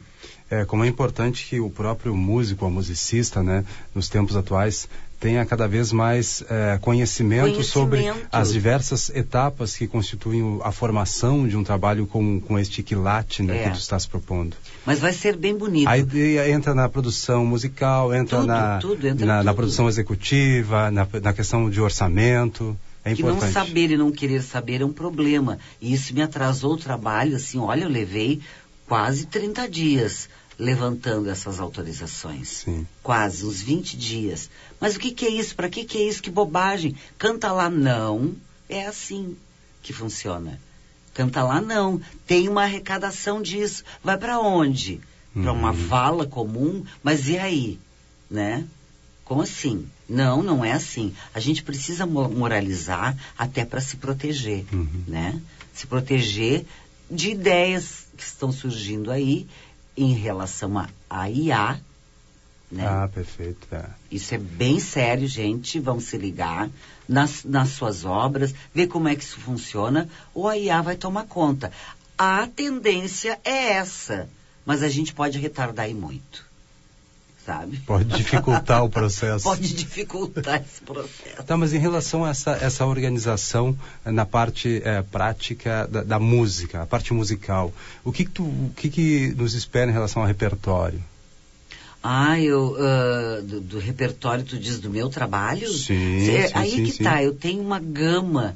é, como é importante que o próprio músico, o musicista, né, nos tempos atuais, tenha cada vez mais é, conhecimento, conhecimento sobre as diversas etapas que constituem a formação de um trabalho com, com este quilate, né, é. que tu estás propondo. Mas vai ser bem bonito. Aí entra na produção musical, entra, tudo, na, tudo, entra na, tudo. na produção executiva, na, na questão de orçamento. É que importante. Não saber e não querer saber é um problema. E isso me atrasou o trabalho, assim, olha, eu levei quase trinta dias levantando essas autorizações. Sim. Quase, uns vinte dias. Mas o que, que é isso? Para que, que é isso? Que bobagem. Canta lá, não. É assim que funciona. Canta lá, não. Tem uma arrecadação disso. Vai para onde? Para uma Uhum. vala comum? Mas e aí? Né? Como assim? Não, não é assim. A gente precisa moralizar até para se proteger, uhum. né? Se proteger de ideias que estão surgindo aí em relação a, a I A, né? Ah, perfeito. É. Isso é bem sério, gente. Vamos se ligar nas, nas suas obras, ver como é que isso funciona, ou a I A vai tomar conta. A tendência é essa, mas a gente pode retardar e muito. Sabe? Pode dificultar o processo. Pode dificultar esse processo. Tá, mas em relação a essa, essa organização na parte é, prática da, da música, a parte musical, o que que, tu, o que que nos espera em relação ao repertório? Ah, eu, uh, do, do repertório, tu diz do meu trabalho? Sim, é, sim, Aí sim, que sim. tá, eu tenho uma gama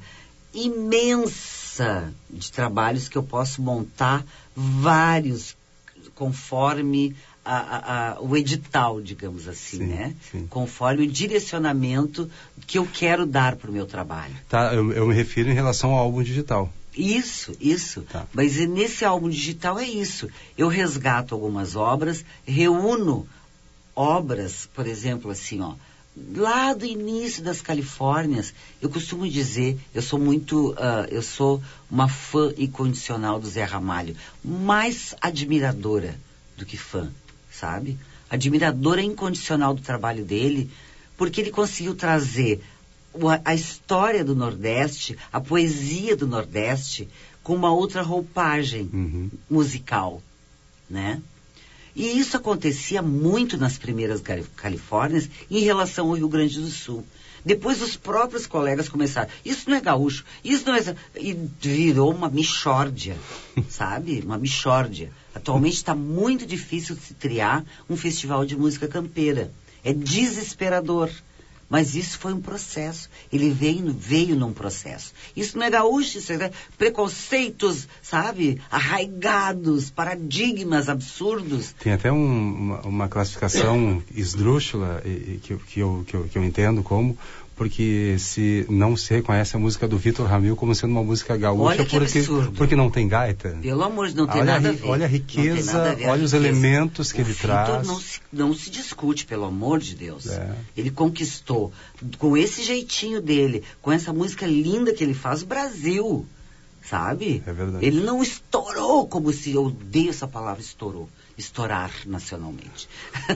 imensa de trabalhos que eu posso montar, vários, conforme a, a, a, o edital, digamos assim, Sim, né? sim. Conforme o direcionamento que eu quero dar para o meu trabalho. Tá, eu, eu me refiro em relação ao álbum digital. Isso, isso. Tá. Mas nesse álbum digital é isso. Eu resgato algumas obras, reúno obras, por exemplo, assim, ó, lá do início das Califórnias. Eu costumo dizer, eu sou muito, uh, eu sou uma fã incondicional do Zé Ramalho, mais admiradora do que fã, sabe? Admiradora incondicional do trabalho dele, porque ele conseguiu trazer a história do Nordeste, a poesia do Nordeste, com uma outra roupagem Uhum. musical, né? E isso acontecia muito nas primeiras Califórnias em relação ao Rio Grande do Sul. Depois os próprios colegas começaram, isso não é gaúcho, isso não é... E virou uma mixórdia, sabe? Uma mixórdia. Atualmente está muito difícil se criar um festival de música campeira. É desesperador. Mas isso foi um processo. Ele veio, veio num processo. Isso não é gaúcho, isso é preconceitos, sabe? Arraigados, paradigmas absurdos. Tem até um, uma, uma classificação esdrúxula e, e que, que, eu, que, eu, que eu entendo como, porque se não se reconhece a música do Vitor Ramil como sendo uma música gaúcha, Olha que porque, absurdo. porque não tem gaita. Pelo amor de Deus, não tem olha nada a, a ver. Olha a riqueza, ver, a olha os riqueza. elementos que o ele Vitor traz. Não se, não se discute, pelo amor de Deus. É. Ele conquistou, com esse jeitinho dele, com essa música linda que ele faz, o Brasil, sabe? É verdade. Ele não estourou, como se, eu odeio essa palavra, estourou. Estourar nacionalmente.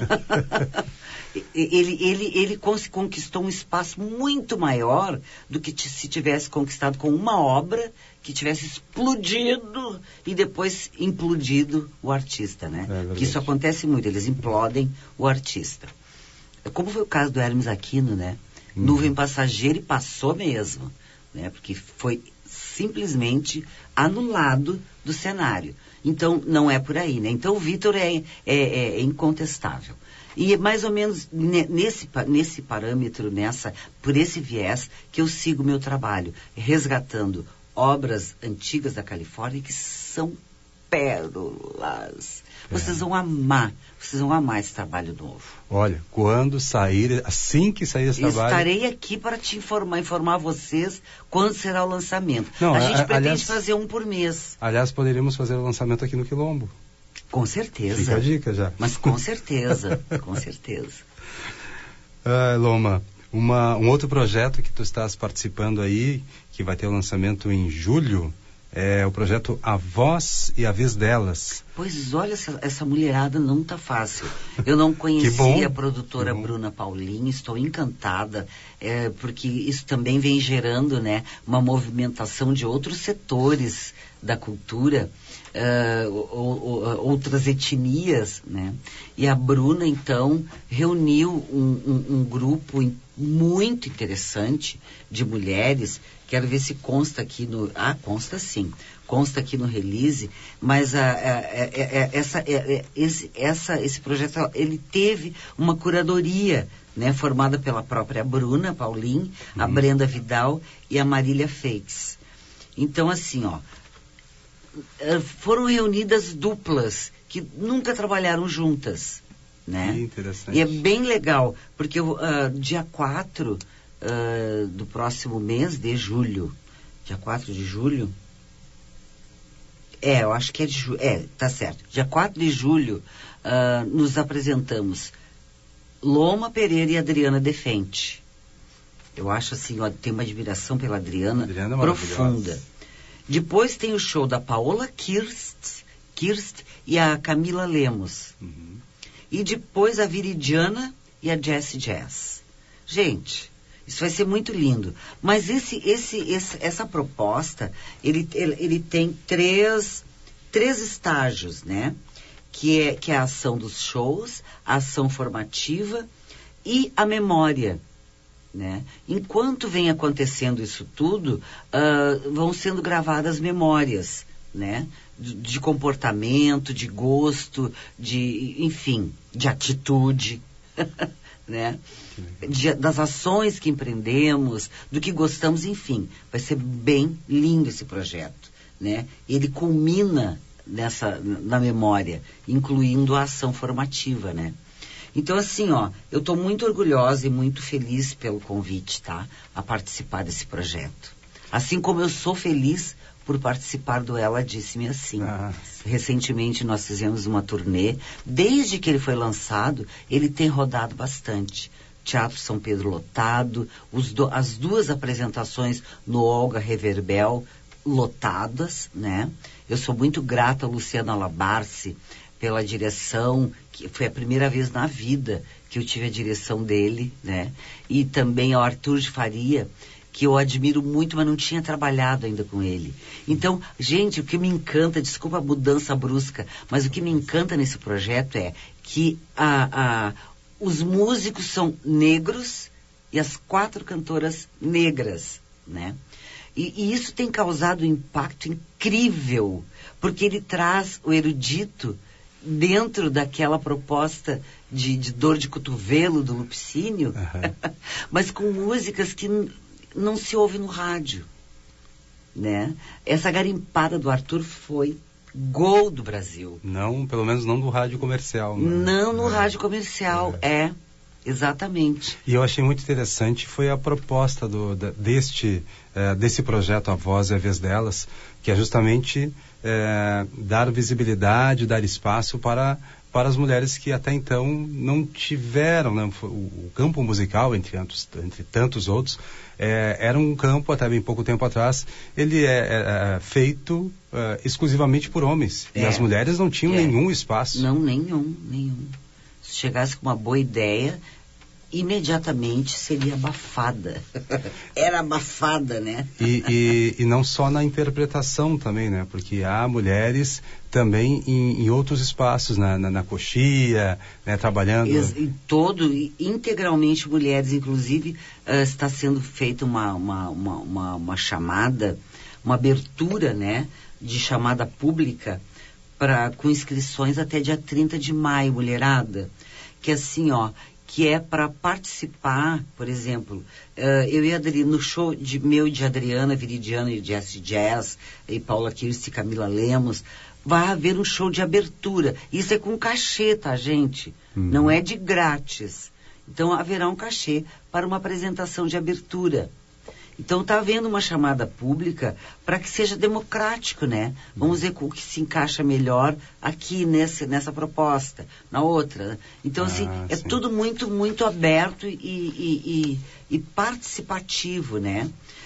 ele, ele, ele conquistou um espaço muito maior do que se tivesse conquistado com uma obra que tivesse explodido e depois implodido o artista, né? É que isso acontece muito, eles implodem o artista. Como foi o caso do Hermes Aquino, né? Uhum. Nuvem passageira e passou mesmo, né? Porque foi simplesmente anulado do cenário. Então, não é por aí, né? Então, o Vitor é, é, é incontestável. E é mais ou menos nesse, nesse parâmetro, nessa, por esse viés, que eu sigo o meu trabalho, resgatando obras antigas da Califórnia que são pérolas. É. Vocês vão amar, vocês vão amar esse trabalho novo. Olha, quando sair, assim que sair esse trabalho... Estarei aqui para te informar, informar vocês quando será o lançamento. Não, a gente a, pretende aliás, fazer um por mês. Aliás, poderíamos fazer o lançamento aqui no Quilombo. Com certeza. Fica a dica já. Mas com certeza, com certeza. Ah, Loma, uma, um outro projeto que tu estás participando aí, que vai ter o lançamento em julho, é o projeto A Voz e a Vez Delas. Pois olha, essa, essa mulherada não tá fácil. Eu não conhecia a produtora Bruna Paulin, estou encantada, é, porque isso também vem gerando, né, uma movimentação de outros setores da cultura. uh, ou, ou, outras etnias, né? E a Bruna, então, reuniu um, um, um grupo muito interessante de mulheres. Quero ver se consta aqui no... Ah, consta sim. Consta aqui no release, mas a, a, a, a, essa, a, a, esse, essa, esse projeto, ele teve uma curadoria, né, formada pela própria Bruna Paulin, uhum. a Brenda Vidal e a Marília Feix. Então, assim, ó, foram reunidas duplas que nunca trabalharam juntas, né? Que interessante. E é bem legal, porque uh, dia quatro uh, do próximo mês de julho, dia quatro de julho, é, eu acho que é de julho, é, tá certo, dia quatro de julho, uh, nos apresentamos Loma Pereira e Adriana Defente. Eu acho assim, ó, tem uma admiração pela Adriana, Adriana profunda. Depois tem o show da Paola Kirst, Kirst e a Camila Lemos. Uhum. E depois a Viridiana e a Jessie Jazz. Gente, isso vai ser muito lindo. Mas esse, esse, esse, essa proposta, ele, ele, ele tem três, três estágios, né? Que é, que é a ação dos shows, a ação formativa e a memória, né? Enquanto vem acontecendo isso tudo, uh, vão sendo gravadas memórias, né? De, de comportamento, de gosto, de, enfim, de atitude, né? De, das ações que empreendemos, do que gostamos, enfim. Vai ser bem lindo esse projeto, né? Ele culmina nessa, na memória, incluindo a ação formativa, né? Então, assim, ó, eu estou muito orgulhosa e muito feliz pelo convite, tá? A participar desse projeto. Assim como eu sou feliz por participar do Ela Disse-me Assim. Ah. Recentemente nós fizemos uma turnê. Desde que ele foi lançado, ele tem rodado bastante. Teatro São Pedro lotado, os do, as duas apresentações no Olga Reverbel lotadas, né? Eu sou muito grata ao Luciano Alabarce pela direção, que foi a primeira vez na vida que eu tive a direção dele, né? E também ao Arthur de Faria, que eu admiro muito, mas não tinha trabalhado ainda com ele. Então, gente, o que me encanta, desculpa a mudança brusca, mas o que me encanta nesse projeto é que a, a, os músicos são negros e as quatro cantoras negras, né? E, e isso tem causado um impacto incrível, porque ele traz o erudito dentro daquela proposta de, de dor de cotovelo do Lupicínio, uhum. mas com músicas que n- não se ouve no rádio, né? Essa garimpada do Arthur foi gol do Brasil. Não, pelo menos não do rádio comercial. Né? Não no é. rádio comercial, é. é. Exatamente. E eu achei muito interessante foi a proposta do, da, deste, eh, desse projeto A Voz e a Vez Delas, que é justamente eh, dar visibilidade, dar espaço para, para as mulheres que até então não tiveram, né, o, o campo musical, entre tantos, entre tantos outros, eh, era um campo, até bem pouco tempo atrás, ele é, é feito eh, exclusivamente por homens. É. E as mulheres não tinham é. nenhum espaço. Não, nenhum, nenhum. Se chegasse com uma boa ideia, imediatamente seria abafada. Era abafada, né? E, e, e não só na interpretação também, né? Porque há mulheres também em, em outros espaços, na, na, na coxia, né? Trabalhando... Em todo, integralmente mulheres, inclusive, uh, está sendo feita uma, uma, uma, uma, uma chamada, uma abertura, né? De chamada pública, Pra, com inscrições até dia trinta de maio, mulherada, que assim, ó, que é para participar, por exemplo, uh, eu e a Adriana, no show de meu e de Adriana, Viridiana e Jessie Jazz, e Paula Kirst e Camila Lemos, vai haver um show de abertura. Isso é com cachê, tá, gente? Uhum. Não é de grátis. Então haverá um cachê para uma apresentação de abertura. Então está havendo uma chamada pública para que seja democrático, né? Vamos ver o que se encaixa melhor aqui nessa, nessa proposta, na outra. Então, ah, assim, é sim. tudo muito, muito aberto e, e, e, e participativo, né?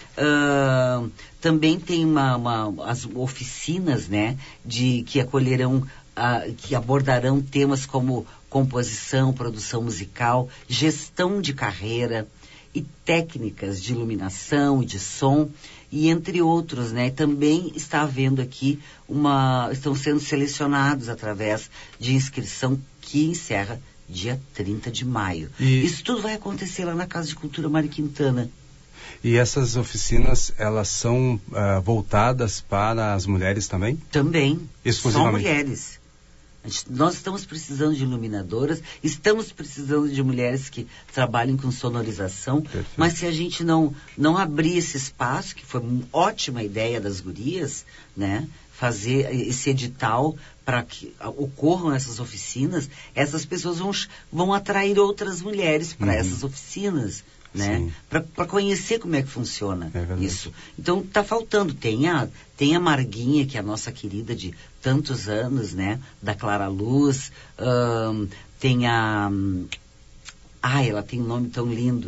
Uh, também tem uma, uma, as oficinas, né? De, que acolherão, uh, que abordarão temas como composição, produção musical, gestão de carreira. e técnicas de iluminação e de som, e entre outros, né? Também está havendo aqui uma... Estão sendo selecionados através de inscrição que encerra dia trinta de maio. E... Isso tudo vai acontecer lá na Casa de Cultura Mário Quintana. E essas oficinas, elas são uh, voltadas para as mulheres também? Também. Exclusivamente? Só mulheres. Nós estamos precisando de iluminadoras, estamos precisando de mulheres que trabalhem com sonorização, Perfeito. Mas se a gente não, não abrir esse espaço, que foi uma ótima ideia das gurias, né, fazer esse edital para que ocorram essas oficinas, essas pessoas vão, vão atrair outras mulheres para uhum. essas oficinas. Né? Para conhecer como é que funciona é isso. Então está faltando. Tem a, tem a Marguinha, que é a nossa querida de tantos anos, né? Da Clara Luz. Hum, tem a... Ai, ela tem um nome tão lindo.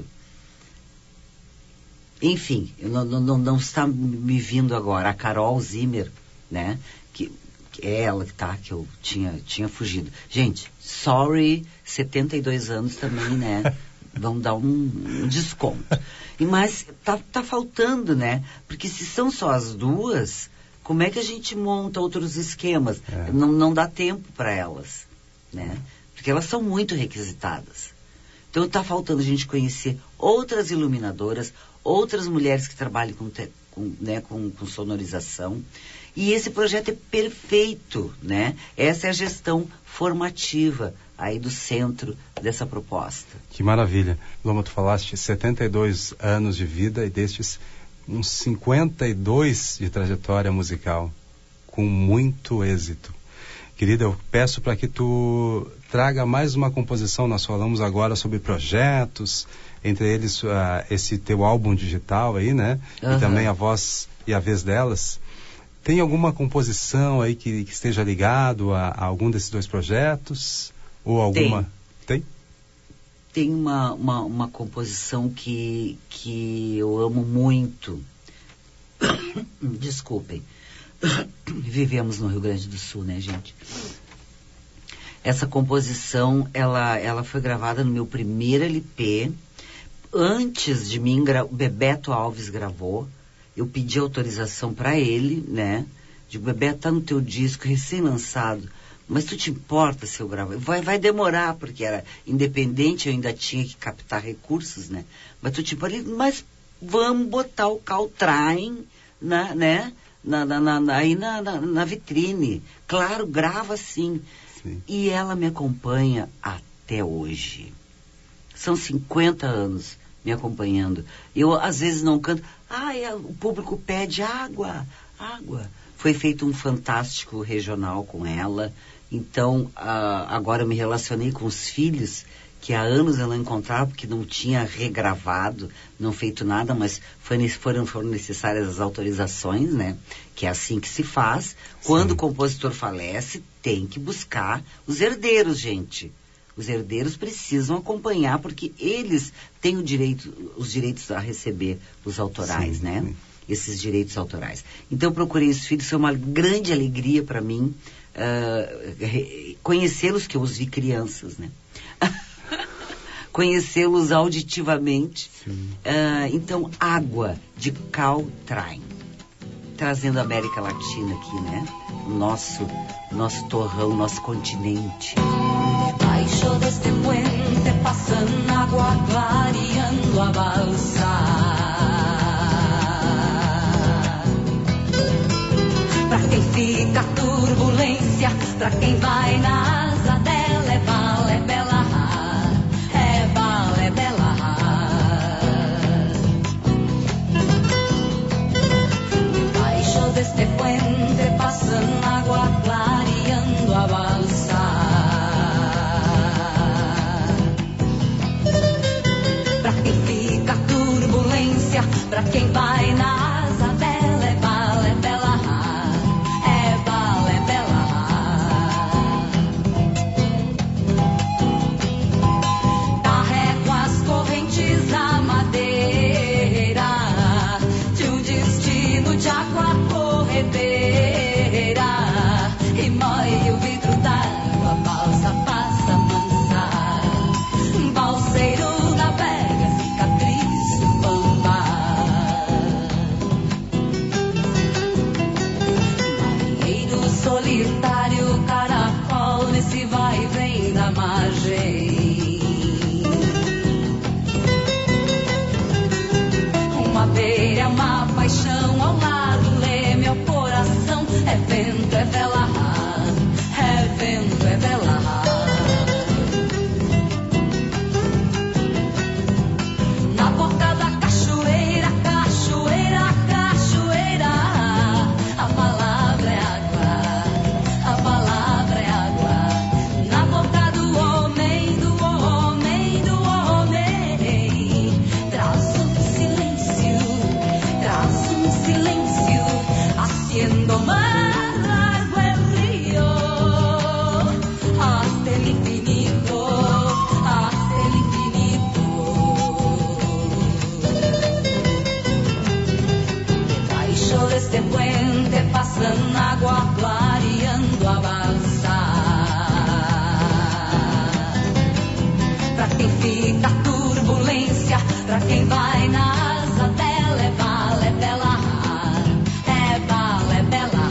Enfim, não, não, não está me vindo agora. A Carol Zimmer, né? Que, que é ela que tá, que eu tinha, tinha fugido. Gente, sorry, setenta e dois anos também, né? Vão dar um, um desconto. E, mas tá, tá faltando, né? Porque se são só as duas, como é que a gente monta outros esquemas? É. Não, não dá tempo para elas, né? Porque elas são muito requisitadas. Então tá faltando a gente conhecer outras iluminadoras, outras mulheres que trabalham com, te, com, né, com, com sonorização. E esse projeto é perfeito, né? Essa é a gestão formativa aí do centro dessa proposta. Que maravilha. Loma, tu falaste setenta e dois anos de vida e destes uns cinquenta e dois de trajetória musical, com muito êxito. Querida, eu peço para que tu traga mais uma composição. Nós falamos agora sobre projetos, entre eles uh, esse teu álbum digital aí, né? Uhum. E também a voz e a vez delas. Tem alguma composição aí que, que esteja ligado a, a algum desses dois projetos? Ou alguma... Tem? Tem, Tem uma, uma, uma composição que, que eu amo muito. Desculpem. Vivemos no Rio Grande do Sul, né, gente? Essa composição, ela, ela foi gravada no meu primeiro L P. Antes de mim, gra... Bebeto Alves gravou. Eu pedi autorização para ele, né? Digo, Bebeto, tá no teu disco, recém-lançado. Mas tu te importa se eu gravar? Vai, vai demorar, porque era independente, eu ainda tinha que captar recursos, né? Mas tu te importa, mas vamos botar o Caltrain na, né? Na, na, na, aí na, na, na vitrine. Claro, grava sim. sim. E ela me acompanha até hoje. São cinquenta anos me acompanhando. Eu, às vezes, não canto. Ai, o público pede água, água. Foi feito um fantástico regional com ela. Então, ah, agora eu me relacionei com os filhos, que há anos eu não encontrava, porque não tinha regravado, não feito nada, mas foi, foram, foram necessárias as autorizações, né? Que é assim que se faz. Quando Sim. o compositor falece, tem que buscar os herdeiros, gente. Os herdeiros precisam acompanhar, porque eles têm o direito, os direitos a receber os autorais, sim, né? Sim. Esses direitos autorais. Então, eu procurei os filhos, foi uma grande alegria para mim uh, conhecê-los, que eu os vi crianças, né? Conhecê-los auditivamente. Uh, então, Água, de Caltrain. Trazendo a América Latina aqui, né? O nosso, nosso torrão, nosso continente. Debaixo deste puente passando água clareando a balsa. Pra quem fica turbulência, pra quem vai na asa dela, é bala, é bela, é bala, é bela. Debaixo deste puente passando água clareando a balsa. Pra quem fica turbulência, pra quem vai na asa dela, é bala, é bela, é bala, é bela. paixão ao lado, lê meu coração. É vento, é vela, é vento, é vela. Na boca da cachoeira, cachoeira, cachoeira, a palavra é água, a palavra é água. Na boca do homem, do homem, do homem, traz um silêncio, traz um silêncio, haciendo más largo el río, hasta el infinito, hasta el infinito. Debaixo deste puente pasan agua clareando a balsa, pra quem fica turbulência, pra quem vai na asa dela, é bala, é bela, é bala, é bela.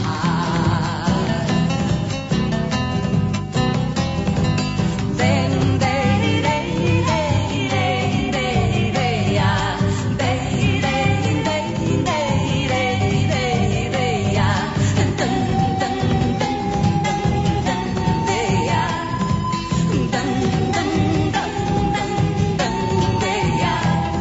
Vem, dei, dei, dei, dei, dei, deia. Dei, dei, dei, dei, dei, dei, deia. Dun, dun, dun, dun, deia. Dun, dun, dun, dun, dun, deia.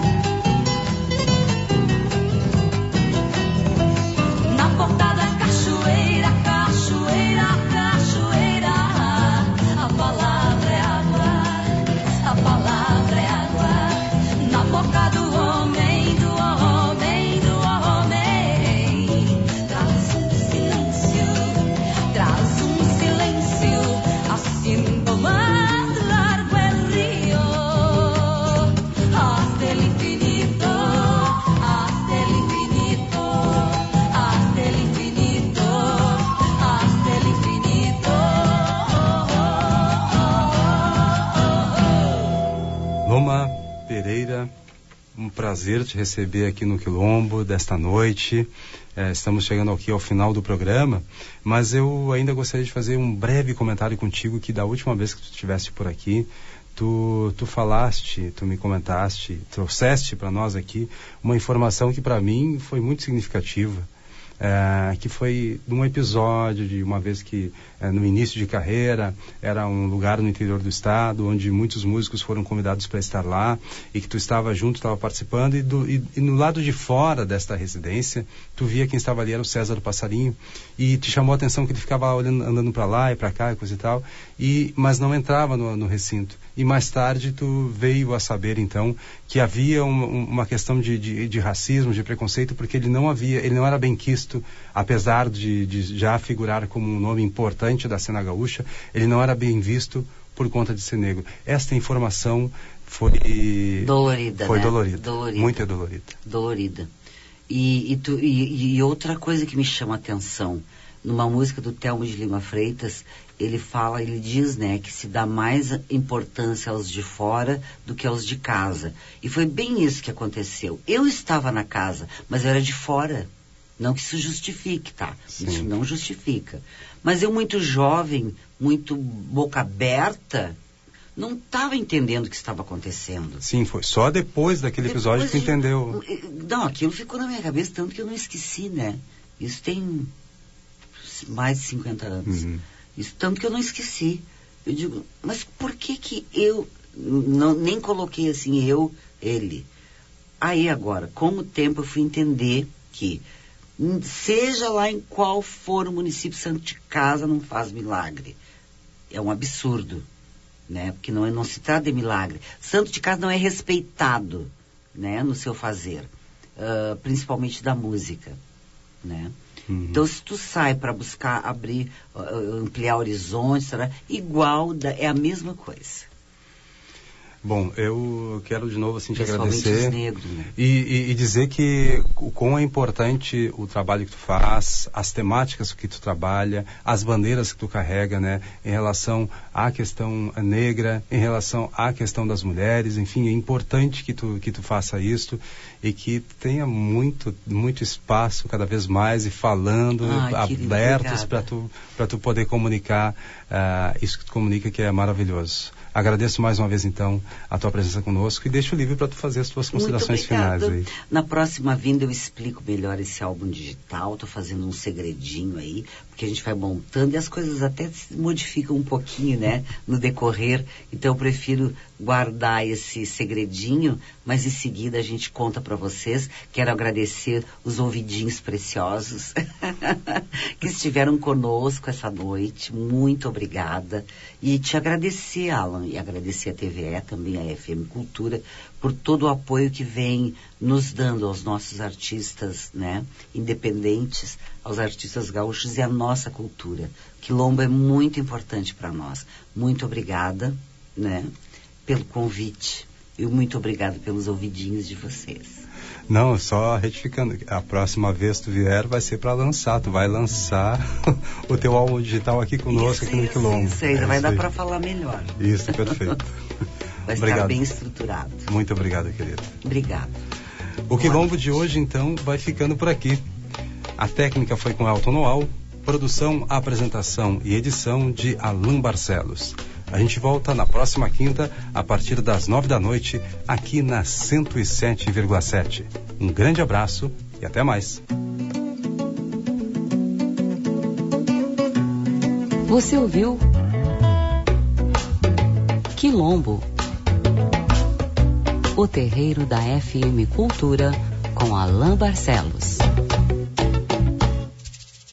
Na porta da cachoeira, cachoeira, cachoeira, a palavra é água, a palavra é água. Na boca do homem, do homem, do homem, traz um silêncio, traz um silêncio, haciendo más largo el río, hasta el infinito, hasta el infinito, hasta el infinito, hasta el infinito. Loma Pereira, um prazer te receber aqui no Quilombo desta noite. É, estamos chegando aqui ao final do programa, mas eu ainda gostaria de fazer um breve comentário contigo, que da última vez que tu estiveste por aqui, tu, tu falaste, tu me comentaste, trouxeste para nós aqui uma informação que para mim foi muito significativa. É, que foi de um episódio de uma vez que é, no início de carreira era um lugar no interior do estado onde muitos músicos foram convidados para estar lá, e que tu estava junto, estava participando, e, do, e, e no lado de fora desta residência tu via quem estava ali era o César do Passarinho, e te chamou a atenção que ele ficava olhando, andando para lá e para cá e coisa e tal, e, mas não entrava no, no recinto. E mais tarde tu veio a saber então que havia um, uma questão de, de, de racismo, de preconceito, porque ele não havia, ele não era bem quisto, apesar de, de já figurar como um nome importante da cena gaúcha, ele não era bem visto por conta de ser negro. Esta informação foi dolorida, foi né? dolorida, dolorida, muito dolorida, dolorida. E, e, tu, e, e outra coisa que me chama a atenção, numa música do Telmo de Lima Freitas, ele fala, ele diz, né, que se dá mais importância aos de fora do que aos de casa. E foi bem isso que aconteceu. Eu estava na casa, mas eu era de fora. Não que isso justifique, tá? Sim. Isso não justifica. Mas eu, muito jovem, muito boca aberta, não estava entendendo o que estava acontecendo. Sim, foi só depois daquele depois episódio que de, entendeu. Não, aquilo ficou na minha cabeça, tanto que eu não esqueci, né? Isso tem mais de cinquenta anos. Uhum. Isso tanto que eu não esqueci. Eu digo, mas por que que eu não, nem coloquei assim, eu, ele? Aí agora, com o tempo eu fui entender que seja lá em qual for o município, santo de casa não faz milagre. É um absurdo, né? Porque não, não se trata de milagre. Santo de casa não é respeitado, né? No seu fazer, uh, principalmente da música, né? Uhum. Então, se tu sai para buscar abrir, uh, ampliar horizontes, será igual, da, é a mesma coisa. Bom, eu quero de novo assim te Principalmente agradecer os negros, né? e, e, e dizer que o quão é importante o trabalho que tu faz, as temáticas que tu trabalha, as bandeiras que tu carrega, né, em relação à questão negra, em relação à questão das mulheres, enfim, é importante que tu que tu faça isso e que tenha muito muito espaço cada vez mais e falando, Ai, abertos para tu para tu poder comunicar uh, isso que tu comunica, que é maravilhoso. Agradeço mais uma vez, então, a tua presença conosco e deixo livre para tu fazer as tuas considerações finais aí. Na próxima vinda eu explico melhor esse álbum digital, estou fazendo um segredinho aí, porque a gente vai montando e as coisas até se modificam um pouquinho, né, no decorrer. Então eu prefiro guardar esse segredinho, mas em seguida a gente conta para vocês. Quero agradecer os ouvidinhos preciosos que estiveram conosco essa noite. Muito obrigada. E te agradecer, Alan, e agradecer a T V E, também a F M Cultura, por todo o apoio que vem nos dando aos nossos artistas, né, independentes, aos artistas gaúchos e à nossa cultura. Quilombo é muito importante para nós. Muito obrigada, né, pelo convite e muito obrigada pelos ouvidinhos de vocês. Não, só retificando, a próxima vez que tu vier vai ser para lançar, tu vai lançar o teu álbum digital aqui conosco, isso, aqui no Quilombo. Isso, isso, é vai isso dar para falar melhor. Isso, perfeito. Vai obrigado. Estar bem estruturado. Muito obrigado, querido. Obrigado. O Quilombo de hoje, então, vai ficando por aqui. A técnica foi com Elton Noal, produção, apresentação e edição de Alan Barcelos. A gente volta na próxima quinta, a partir das nove da noite, aqui na cento e sete vírgula sete. Um grande abraço e até mais. Você ouviu Quilombo, o terreiro da F M Cultura, com Alan Barcelos.